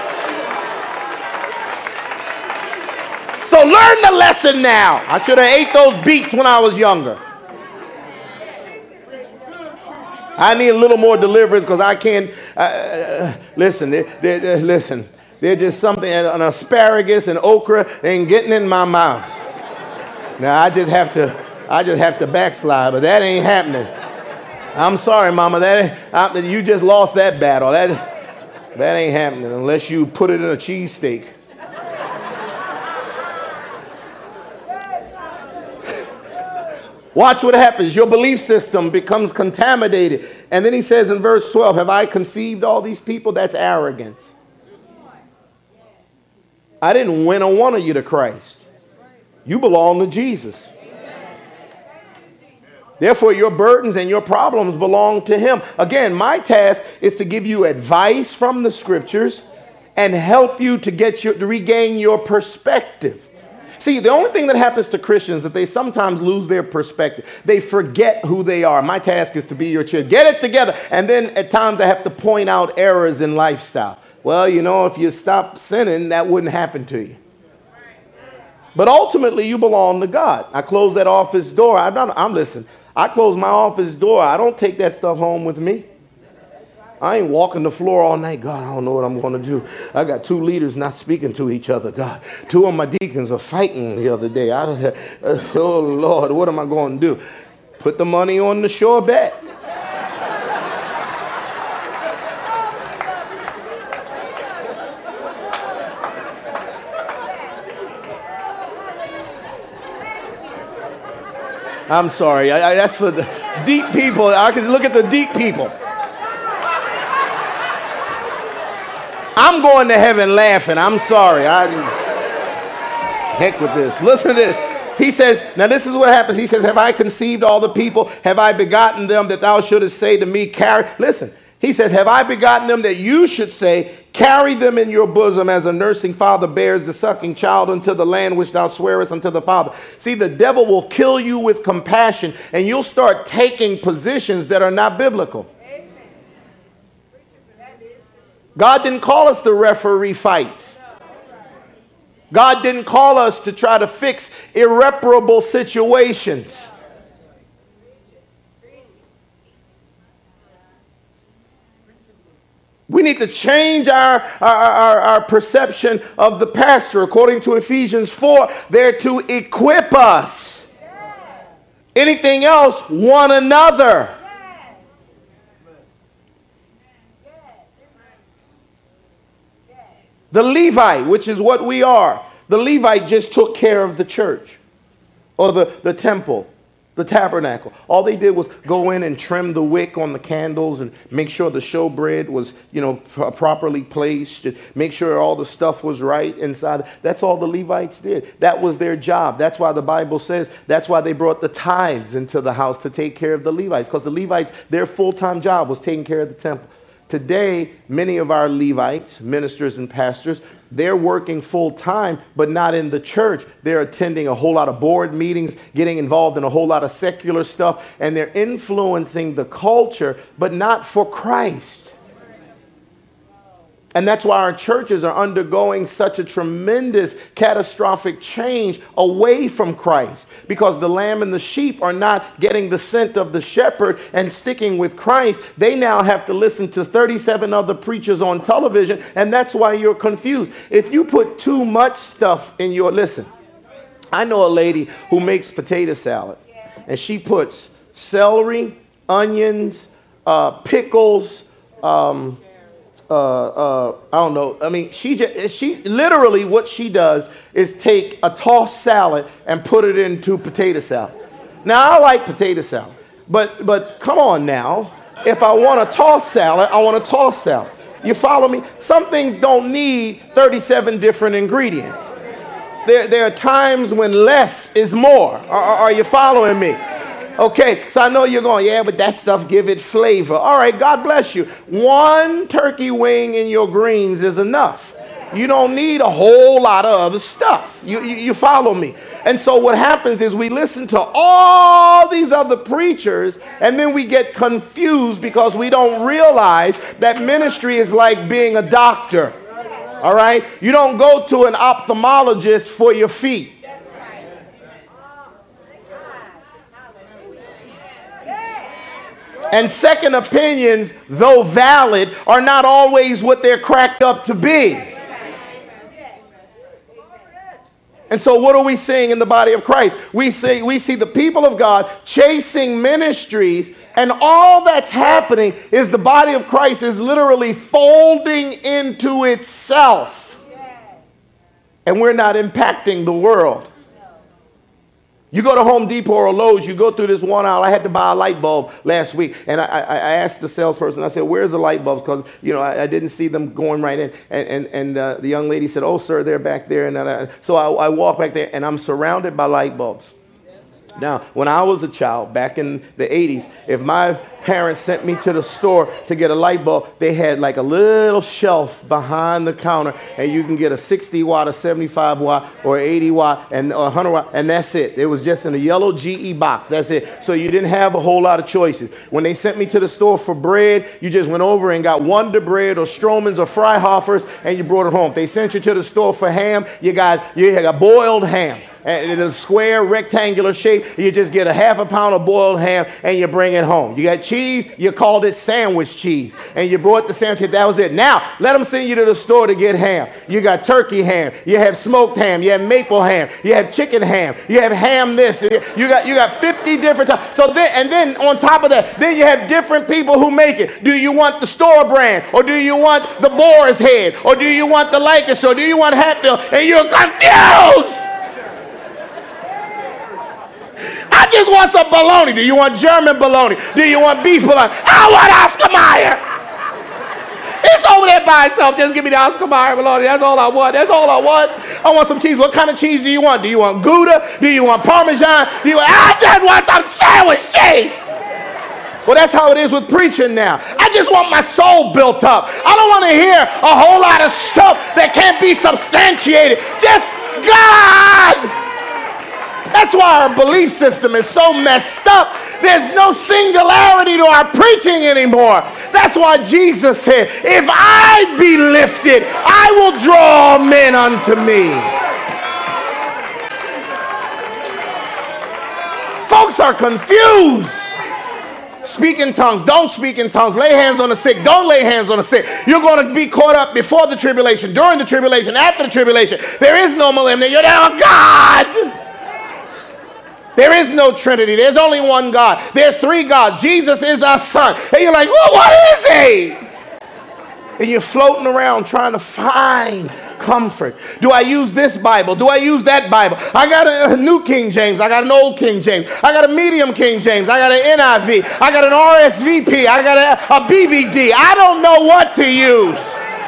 So learn the lesson now. I should have ate those beets when I was younger. I need a little more deliverance because I can't. Uh, listen, they're, they're, they're, listen. They're just something, an asparagus and okra ain't getting in my mouth. Now I just have to, I just have to backslide, but that ain't happening. I'm sorry, Mama. That I, you just lost that battle. That that ain't happening unless you put it in a cheesesteak. Watch what happens. Your belief system becomes contaminated. And then he says in verse twelve, have I conceived all these people? That's arrogance. I didn't win a one of you to Christ. You belong to Jesus. Therefore, your burdens and your problems belong to him. Again, my task is to give you advice from the scriptures and help you to get your, to regain your perspective. See, the only thing that happens to Christians is that they sometimes lose their perspective. They forget who they are. My task is to be your child. Get it together. And then at times I have to point out errors in lifestyle. Well, you know, if you stop sinning, that wouldn't happen to you. But ultimately, you belong to God. I close that office door. I'm, not, I'm listen. I close my office door. I don't take that stuff home with me. I ain't walking the floor all night. God, I don't know what I'm going to do. I got two leaders not speaking to each other. God, two of my deacons are fighting the other day. I, uh, oh, Lord, what am I going to do? Put the money on the shore bet. I'm sorry. I, I, that's for the deep people. I can look at the deep people. I'm going to heaven laughing. I'm sorry. I heck with this. Listen to this. He says, now this is what happens. He says, have I conceived all the people? Have I begotten them that thou shouldest say to me, carry? Listen, he says, have I begotten them that you should say, carry them in your bosom as a nursing father bears the sucking child unto the land which thou swearest unto the father. See, the devil will kill you with compassion and you'll start taking positions that are not biblical. God didn't call us to referee fights. God didn't call us to try to fix irreparable situations. We need to change our, our, our, our perception of the pastor. According to Ephesians four, they're to equip us. Anything else, one another. The Levite, which is what we are, the Levite just took care of the church or the, the temple, the tabernacle. All they did was go in and trim the wick on the candles and make sure the showbread was, you know, pr- properly placed, and make sure all the stuff was right inside. That's all the Levites did. That was their job. That's why the Bible says, that's why they brought the tithes into the house to take care of the Levites, because the Levites, their full-time job was taking care of the temple. Today, many of our Levites, ministers and pastors, they're working full time, but not in the church. They're attending a whole lot of board meetings, getting involved in a whole lot of secular stuff, and they're influencing the culture, but not for Christ. And that's why our churches are undergoing such a tremendous catastrophic change away from Christ, because the lamb and the sheep are not getting the scent of the shepherd and sticking with Christ. They now have to listen to thirty-seven other preachers on television, and that's why you're confused. If you put too much stuff in your, listen, I know a lady who makes potato salad, and she puts celery, onions, uh, pickles, um, Uh, uh, I don't know. I mean, she just, she literally what she does is take a tossed salad and put it into potato salad. Now, I like potato salad, but but come on now. If I want a tossed salad, I want a tossed salad. You follow me? Some things don't need thirty-seven different ingredients. There, there are times when less is more. Are, are you following me? Okay, so I know you're going, yeah, but that stuff give it flavor. All right, God bless you. One turkey wing in your greens is enough. You don't need a whole lot of other stuff. You, you, you follow me? And so what happens is we listen to all these other preachers, and then we get confused because we don't realize that ministry is like being a doctor. All right? You don't go to an ophthalmologist for your feet. And second opinions, though valid, are not always what they're cracked up to be. And so what are we seeing in the body of Christ? We see, we see the people of God chasing ministries, and all that's happening is the body of Christ is literally folding into itself. And we're not impacting the world. You go to Home Depot or Lowe's, you go through this one aisle. I had to buy a light bulb last week, and I, I, I asked the salesperson, I said, where's the light bulbs? Because, you know, I, I didn't see them going right in. And, and, and uh, the young lady said, oh, sir, they're back there. And uh, so I, I walk back there, and I'm surrounded by light bulbs. Now, when I was a child, back in the eighties, if my parents sent me to the store to get a light bulb, they had like a little shelf behind the counter, and you can get a sixty watt, a seventy-five watt, or eighty watt, and or one hundred watt, and that's it. It was just in a yellow G E box. That's it. So you didn't have a whole lot of choices. When they sent me to the store for bread, you just went over and got Wonder Bread or Stroman's or Freihofers, and you brought it home. If they sent you to the store for ham, you got you got boiled ham. And in a square rectangular shape, you just get a half a pound of boiled ham and you bring it home. You got cheese, you called it sandwich cheese, and you brought the sandwich. That was it. Now let them send you to the store to get ham. You got turkey ham, you have smoked ham, you have maple ham, you have chicken ham, you have ham this, you got you got fifty different types. So then, and then on top of that, then you have different people who make it. Do you want the store brand, or do you want the Boar's Head, or do you want the Lancashire, or do you want Hatfield? And you're confused. I just want some bologna. Do you want German bologna? Do you want beef bologna? I want Oscar Mayer. It's over there by itself. Just give me the Oscar Mayer bologna. That's all I want. That's all I want. I want some cheese. What kind of cheese do you want? Do you want Gouda? Do you want Parmesan? Do you want, I just want some sandwich cheese. Well, that's how it is with preaching now. I just want my soul built up. I don't want to hear a whole lot of stuff that can't be substantiated. Just God. That's why our belief system is so messed up. There's no singularity to our preaching anymore. That's why Jesus said, if I be lifted, I will draw men unto me. Folks are confused. Speak in tongues. Don't speak in tongues. Lay hands on the sick. Don't lay hands on the sick. You're going to be caught up before the tribulation, during the tribulation, after the tribulation. There is no millennium. You're now God. There is no Trinity. There's only one God. There's three gods. Jesus is our son. And you're like, well, what is he? And you're floating around trying to find comfort. Do I use this Bible? Do I use that Bible? I got a, a New King James. I got an Old King James. I got a Medium King James. I got an N I V. I got an R S V P. I got a, a B V D. I don't know what to use.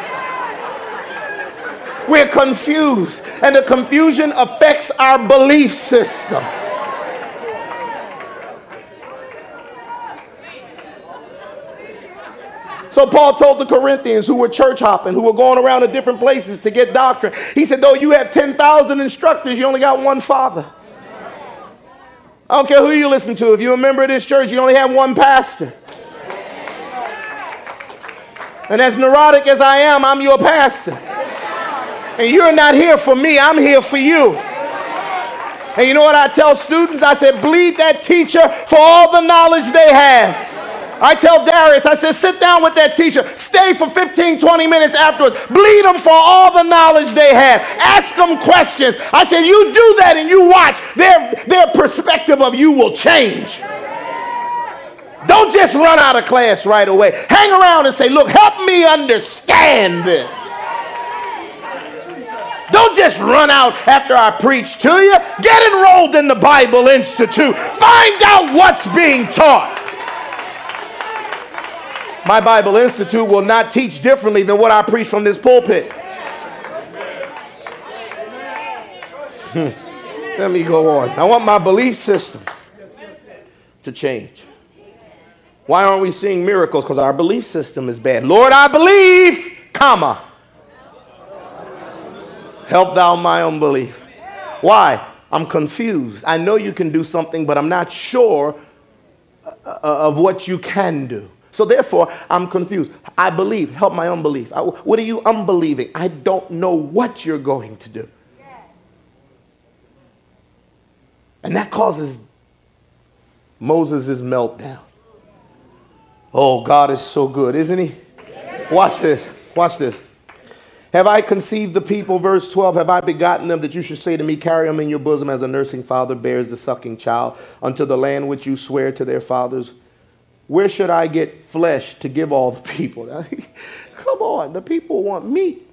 We're confused. And the confusion affects our belief system. So Paul told the Corinthians who were church hopping, who were going around to different places to get doctrine. He said, though you have ten thousand instructors, you only got one father. I don't care who you listen to. If you're a member of this church, you only have one pastor. And as neurotic as I am, I'm your pastor. And you're not here for me, I'm here for you. And you know what I tell students? I said, bleed that teacher for all the knowledge they have. I tell Darius, I said, sit down with that teacher. Stay for fifteen, twenty minutes afterwards. Bleed them for all the knowledge they have. Ask them questions. I said, you do that and you watch. Their, their perspective of you will change. Don't just run out of class right away. Hang around and say, look, help me understand this. Don't just run out after I preach to you. Get enrolled in the Bible Institute. Find out what's being taught. My Bible Institute will not teach differently than what I preach from this pulpit. Hmm. Let me go on. I want my belief system to change. Why aren't we seeing miracles? Because our belief system is bad. Lord, I believe, comma. Help thou my unbelief. Why? I'm confused. I know you can do something, but I'm not sure of what you can do. So therefore, I'm confused. I believe. Help my unbelief. I, what are you unbelieving? I don't know what you're going to do. And that causes Moses' meltdown. Oh, God is so good, isn't he? Watch this. Watch this. Have I conceived the people, verse twelve, have I begotten them that you should say to me, carry them in your bosom as a nursing father bears the sucking child unto the land which you swear to their fathers? Where should I get flesh to give all the people? Come on, the people want meat.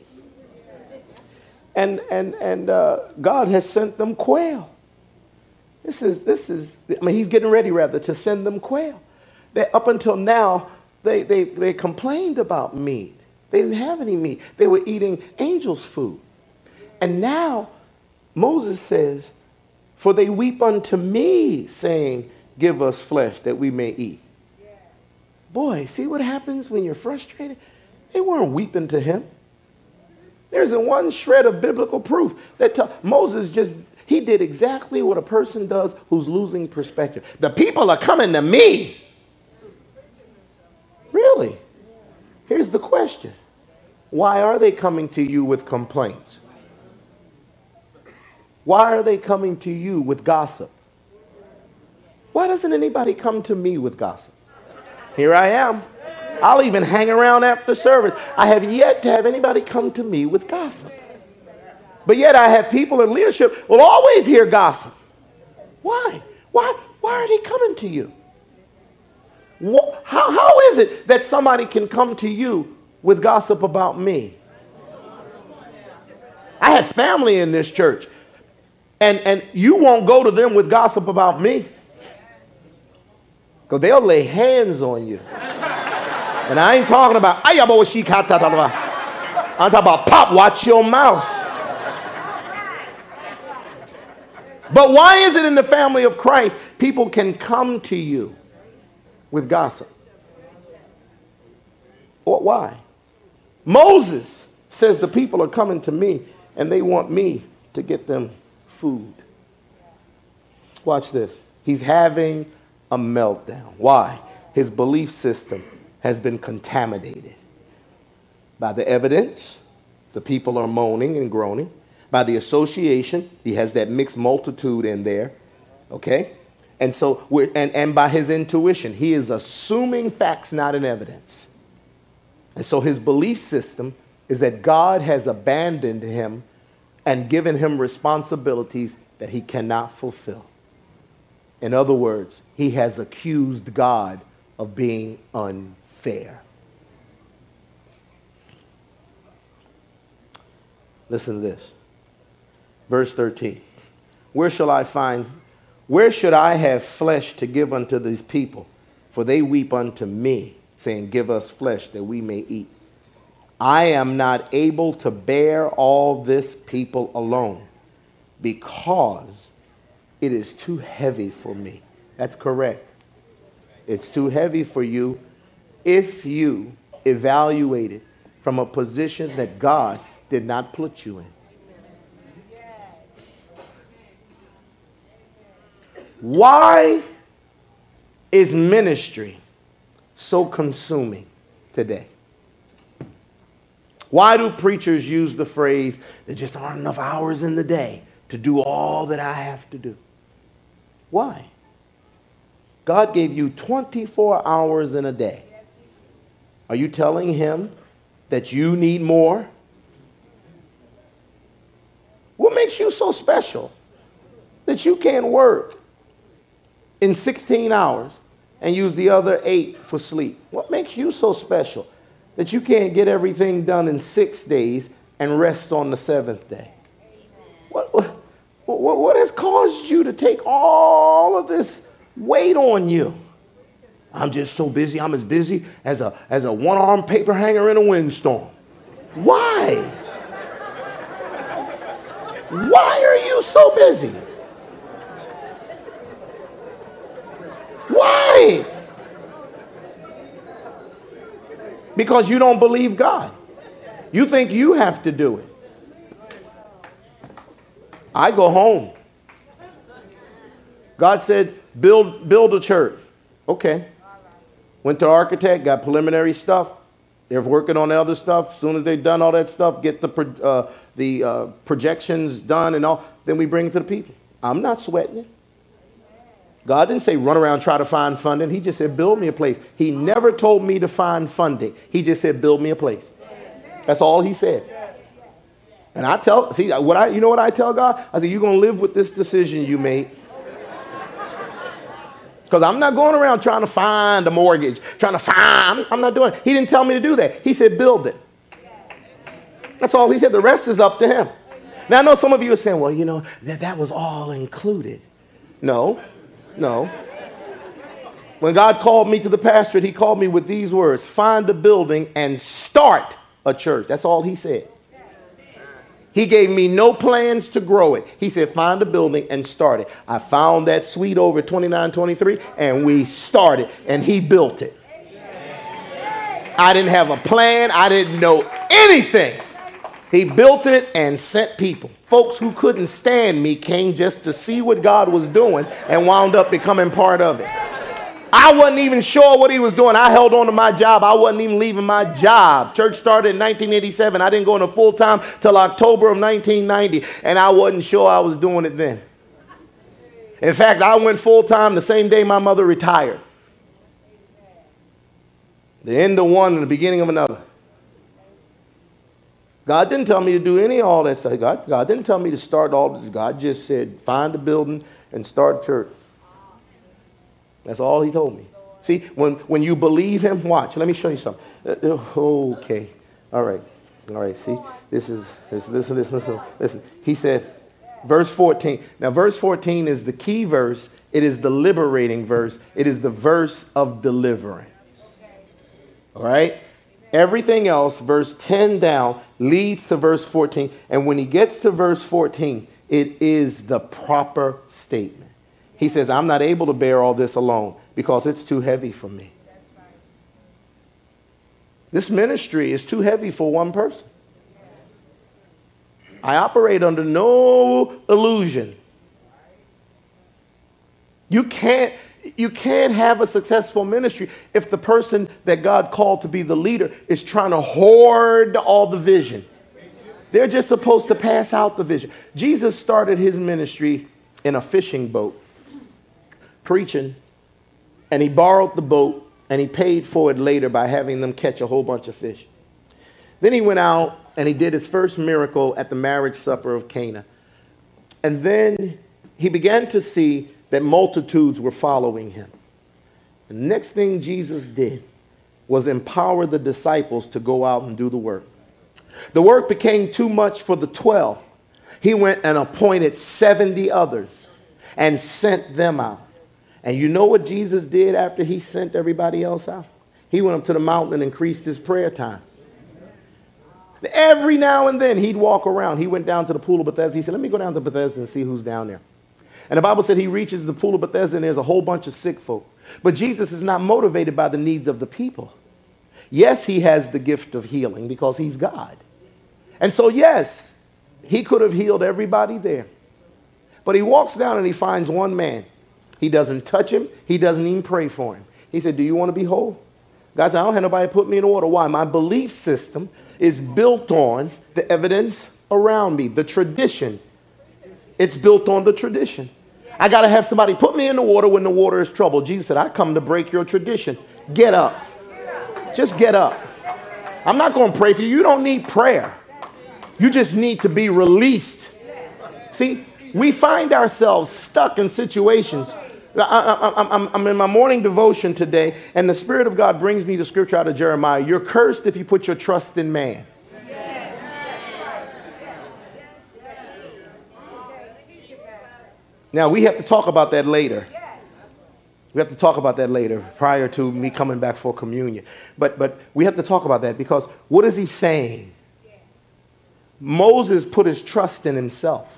And and and uh, God has sent them quail. This is this is. I mean, He's getting ready rather to send them quail. They, up until now, they they they complained about meat. They didn't have any meat. They were eating angels' food. And now Moses says, "For they weep unto me, saying, give us flesh that we may eat." Boy, see what happens when you're frustrated? They weren't weeping to him. There isn't one shred of biblical proof that t- Moses just, he did exactly what a person does who's losing perspective. The people are coming to me. Really? Here's the question. Why are they coming to you with complaints? Why are they coming to you with gossip? Why doesn't anybody come to me with gossip? Here I am. I'll even hang around after service. I have yet to have anybody come to me with gossip. But yet I have people in leadership will always hear gossip. Why? Why, why are they coming to you? What, how, how is it that somebody can come to you with gossip about me? I have family in this church, and, and you won't go to them with gossip about me, because they'll lay hands on you. And I ain't talking about, I'm talking about pop, watch your mouth. But why is it in the family of Christ people can come to you with gossip? Or why? Moses says the people are coming to me and they want me to get them food. Watch this. He's having a meltdown. Why? His belief system has been contaminated by the evidence. The people are moaning and groaning. By the association, he has that mixed multitude in there. Okay? And so, we're, and, and by his intuition, he is assuming facts, not in evidence. And so his belief system is that God has abandoned him and given him responsibilities that he cannot fulfill. In other words, he has accused God of being unfair. Listen to this. Verse thirteen. Where shall I find, where should I have flesh to give unto these people? For they weep unto me, saying, give us flesh that we may eat. I am not able to bear all this people alone, because it is too heavy for me. That's correct. It's too heavy for you if you evaluate it from a position that God did not put you in. Why is ministry so consuming today? Why do preachers use the phrase, there just aren't enough hours in the day to do all that I have to do? Why? God gave you twenty-four hours in a day. Are you telling him that you need more? What makes you so special that you can't work in sixteen hours and use the other eight for sleep? What makes you so special that you can't get everything done in six days and rest on the seventh day? What, what, what, what has caused you to take all of this weight on you? I'm just so busy. I'm as busy as a, as a one-armed paper hanger in a windstorm. Why? Why are you so busy? Why? Because you don't believe God. You think you have to do it. I go home. God said, build, build a church. Okay. Went to the architect, got preliminary stuff. They're working on the other stuff. As soon as they've done all that stuff, get the, pro- uh, the uh, projections done and all, then we bring it to the people. I'm not sweating it. God didn't say run around, try to find funding. He just said, build me a place. He never told me to find funding. He just said, build me a place. That's all he said. And I tell, see, what I, you know what I tell God? I say, you're going to live with this decision you made. Because I'm not going around trying to find a mortgage, trying to find, I'm not doing it. He didn't tell me to do that. He said, build it. That's all he said. The rest is up to him. Now, I know some of you are saying, well, you know, that, that was all included. No, no. When God called me to the pastorate, he called me with these words, find a building and start a church. That's all he said. He gave me no plans to grow it. He said, find a building and start it. I found that suite over twenty-nine twenty-three and we started and he built it. I didn't have a plan. I didn't know anything. He built it and sent people. Folks who couldn't stand me came just to see what God was doing and wound up becoming part of it. I wasn't even sure what he was doing. I held on to my job. I wasn't even leaving my job. Church started in nineteen eighty-seven. I didn't go into full time till October of nineteen ninety, and I wasn't sure I was doing it then. In fact, I went full time the same day my mother retired. The end of one and the beginning of another. God didn't tell me to do any of all that stuff. God, God didn't tell me to start all this. God just said, find a building and start a church. That's all he told me. See, when, when you believe him, watch. Let me show you something. Uh, okay. All right. All right. See, this is, this, listen, listen, listen, listen. He said, verse fourteen. Now, verse fourteen is the key verse. It is the liberating verse. It is the verse of deliverance. All right. Everything else, verse ten down, leads to verse fourteen. And when he gets to verse fourteen, it is the proper statement. He says, I'm not able to bear all this alone because it's too heavy for me. This ministry is too heavy for one person. I operate under no illusion. You can't, you can't have a successful ministry if the person that God called to be the leader is trying to hoard all the vision. They're just supposed to pass out the vision. Jesus started his ministry in a fishing boat, preaching, and he borrowed the boat and he paid for it later by having them catch a whole bunch of fish. Then he went out and he did his first miracle at the marriage supper of Cana. And then he began to see that multitudes were following him. The next thing Jesus did was empower the disciples to go out and do the work. The work became too much for the twelve. He went and appointed seventy others and sent them out. And you know what Jesus did after he sent everybody else out? He went up to the mountain and increased his prayer time. Every now and then he'd walk around. He went down to the pool of Bethesda. He said, let me go down to Bethesda and see who's down there. And the Bible said he reaches the pool of Bethesda and there's a whole bunch of sick folk. But Jesus is not motivated by the needs of the people. Yes, he has the gift of healing because he's God. And so, yes, he could have healed everybody there. But he walks down and he finds one man. He doesn't touch him. He doesn't even pray for him. He said, do you want to be whole? God said, I don't have nobody put me in the water. Why? My belief system is built on the evidence around me, the tradition. It's built on the tradition. I got to have somebody put me in the water when the water is troubled. Jesus said, I come to break your tradition. Get up. Just get up. I'm not going to pray for you. You don't need prayer. You just need to be released. See, we find ourselves stuck in situations. I, I, I'm, I'm in my morning devotion today, and the Spirit of God brings me the scripture out of Jeremiah. You're cursed if you put your trust in man. Now, we have to talk about that later. We have to talk about that later, prior to me coming back for communion. But, but we have to talk about that because what is he saying? Moses put his trust in himself.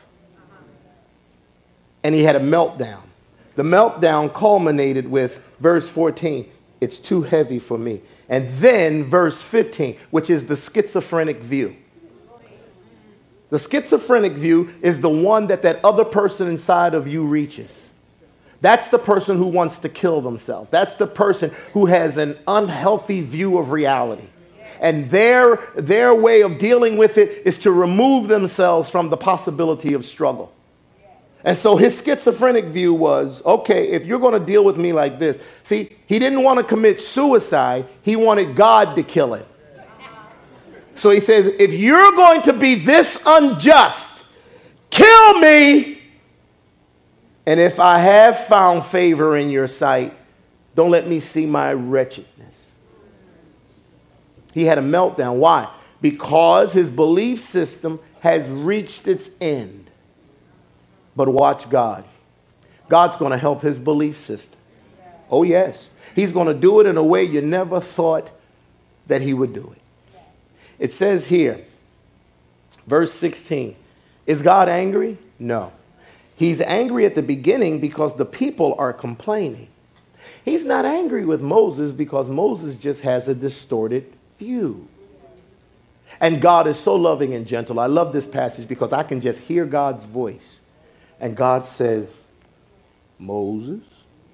And he had a meltdown. The meltdown culminated with verse fourteen. It's too heavy for me. And then verse fifteen, which is the schizophrenic view. The schizophrenic view is the one that that other person inside of you reaches. That's the person who wants to kill themselves. That's the person who has an unhealthy view of reality. And their, their way of dealing with it is to remove themselves from the possibility of struggle. And so his schizophrenic view was, okay, if you're going to deal with me like this. See, he didn't want to commit suicide. He wanted God to kill him. So he says, if you're going to be this unjust, kill me. And if I have found favor in your sight, don't let me see my wretchedness. He had a meltdown. Why? Because his belief system has reached its end. But watch God. God's going to help his belief system. Oh, yes. He's going to do it in a way you never thought that he would do it. It says here, verse sixteen, is God angry? No. He's angry at the beginning because the people are complaining. He's not angry with Moses because Moses just has a distorted view. And God is so loving and gentle. I love this passage because I can just hear God's voice. And God says, Moses,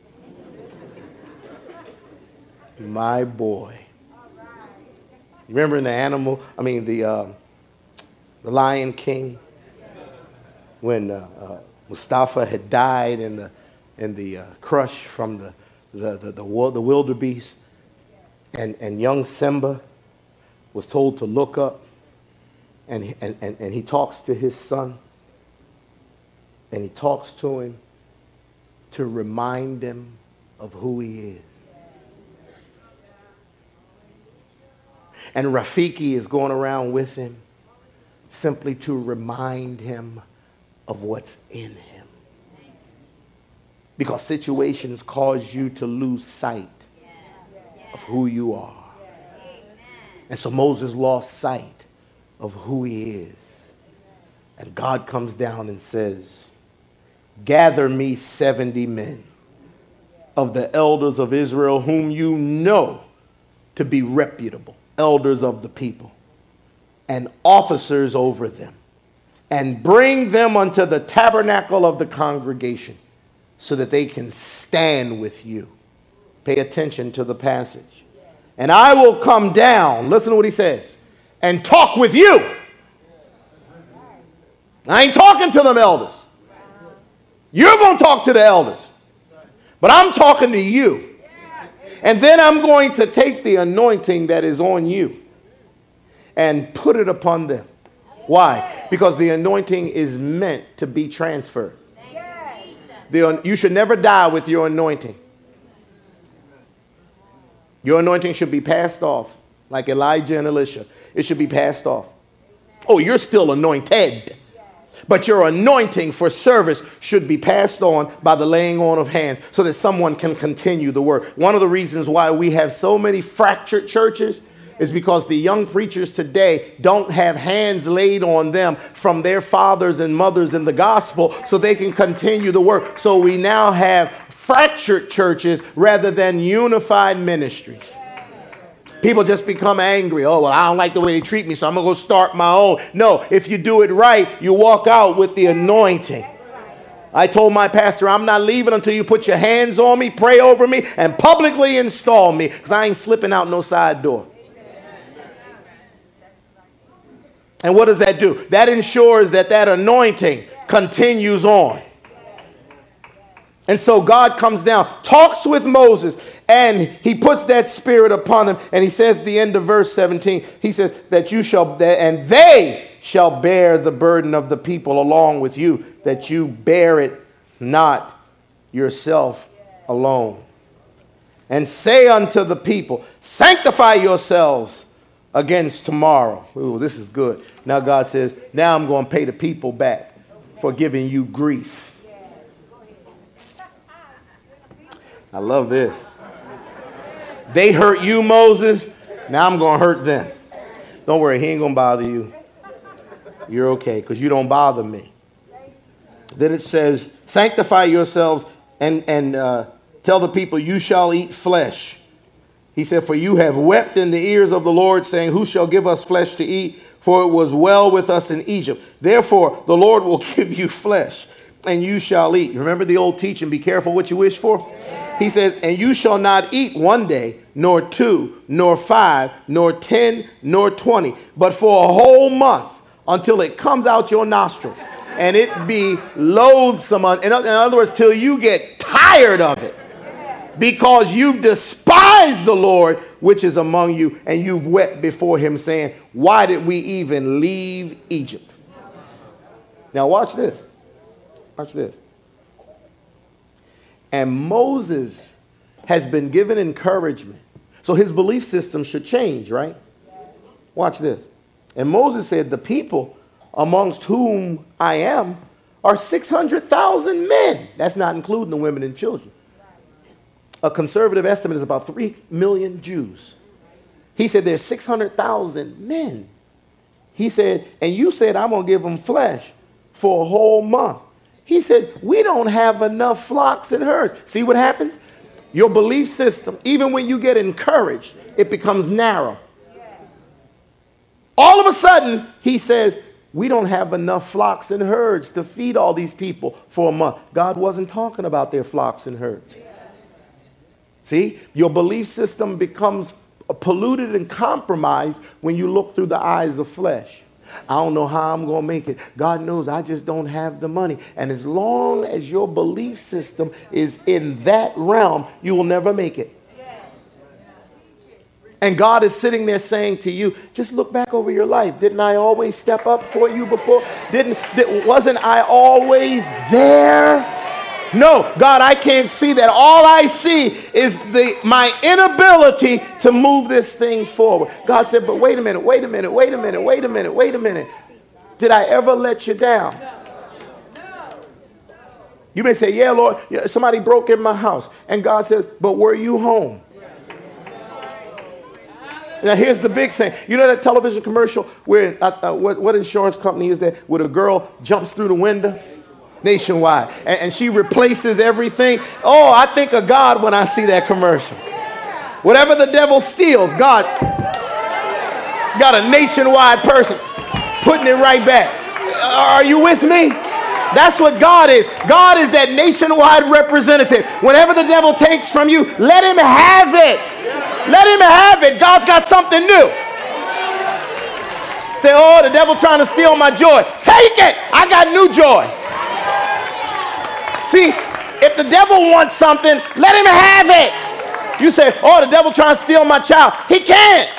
my boy. Remember in the animal, I mean the, uh, the Lion King, when uh, uh, Mustafa had died in the, in the uh, crush from the, the, the, the, the wildebeest, and, and young Simba was told to look up, and, and, and, and he talks to his son. And he talks to him to remind him of who he is. And Rafiki is going around with him simply to remind him of what's in him. Because situations cause you to lose sight of who you are. And so Moses lost sight of who he is. And God comes down and says, gather me seventy men of the elders of Israel whom you know to be reputable, elders of the people, and officers over them, and bring them unto the tabernacle of the congregation so that they can stand with you. Pay attention to the passage. And I will come down, listen to what he says, and talk with you. I ain't talking to them elders. You're going to talk to the elders. But I'm talking to you. And then I'm going to take the anointing that is on you and put it upon them. Why? Because the anointing is meant to be transferred. The, you should never die with your anointing. Your anointing should be passed off like Elijah and Elisha. It should be passed off. Oh, you're still anointed. But your anointing for service should be passed on by the laying on of hands so that someone can continue the work. One of the reasons why we have so many fractured churches is because the young preachers today don't have hands laid on them from their fathers and mothers in the gospel so they can continue the work. So we now have fractured churches rather than unified ministries. People just become angry. Oh, well, I don't like the way they treat me, so I'm going to go start my own. No, if you do it right, you walk out with the anointing. I told my pastor, I'm not leaving until you put your hands on me, pray over me, and publicly install me, because I ain't slipping out no side door. And what does that do? That ensures that that anointing continues on. And so God comes down, talks with Moses, and he puts that spirit upon them. And he says at the end of verse seventeen, he says that you shall, and they shall bear the burden of the people along with you, that you bear it not yourself alone. And say unto the people, sanctify yourselves against tomorrow. Ooh, this is good. Now God says, now I'm going to pay the people back for giving you grief. I love this. They hurt you, Moses. Now I'm going to hurt them. Don't worry, he ain't going to bother you. You're okay, because you don't bother me. Then it says, sanctify yourselves and, and uh, tell the people, you shall eat flesh. He said, for you have wept in the ears of the Lord, saying, who shall give us flesh to eat? For it was well with us in Egypt. Therefore, the Lord will give you flesh, and you shall eat. Remember the old teaching, be careful what you wish for? He says, and you shall not eat one day, nor two, nor five, nor ten, nor twenty, but for a whole month, until it comes out your nostrils. and it be loathsome. In other words, till you get tired of it, because you've despised the Lord which is among you, and you've wept before him, saying, why did we even leave Egypt? Now watch this. Watch this. And Moses has been given encouragement. So his belief system should change, right? Watch this. And Moses said, the people amongst whom I am are six hundred thousand men. That's not including the women and children. A conservative estimate is about three million Jews. He said there's six hundred thousand men. He said, and you said I'm going to give them flesh for a whole month. He said, we don't have enough flocks and herds. See what happens? Your belief system, even when you get encouraged, it becomes narrow. All of a sudden, he says, we don't have enough flocks and herds to feed all these people for a month. God wasn't talking about their flocks and herds. See, your belief system becomes polluted and compromised when you look through the eyes of flesh. I don't know how I'm going to make it. God knows I just don't have the money. And as long as your belief system is in that realm, you will never make it. And God is sitting there saying to you, just look back over your life. Didn't I always step up for you before? Didn't, did, wasn't I always there? No, God, I can't see that. All I see is the my inability to move this thing forward. God said, but wait a minute, wait a minute, wait a minute, wait a minute, wait a minute. Did I ever let you down? You may say, yeah, Lord, somebody broke in my house. And God says, but were you home? Now, here's the big thing. You know that television commercial where, uh, uh, what, what insurance company is that, where a girl jumps through the window? Nationwide. And, and she replaces everything. Oh, I think of God when I see that commercial. Whatever the devil steals, God got a nationwide person putting it right back. Are you with me? That's what God is. God is that nationwide representative. Whatever the devil takes from you, let him have it. Let him have it. God's got something new. Say, oh, the devil trying to steal my joy. Take it. I got new joy. See, if the devil wants something, let him have it. You say, oh, the devil trying to steal my child. He can't.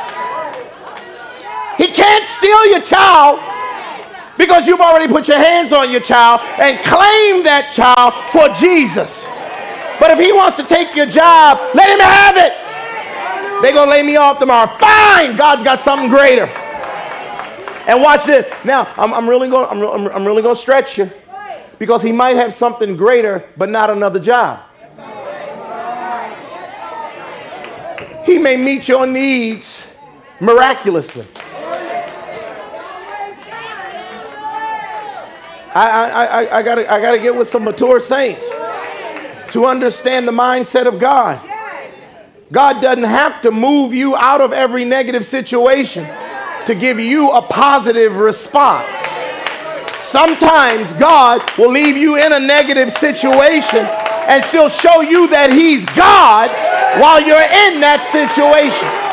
He can't steal your child because you've already put your hands on your child and claimed that child for Jesus. But if he wants to take your job, let him have it. They're going to lay me off tomorrow. Fine. God's got something greater. And watch this. Now, I'm, I'm really going I'm, I'm really going to stretch you. Because he might have something greater, but not another job. He may meet your needs miraculously. I, I, I, I gotta, I gotta get with some mature saints to understand the mindset of God. God doesn't have to move you out of every negative situation to give you a positive response. Sometimes God will leave you in a negative situation and still show you that he's God while you're in that situation.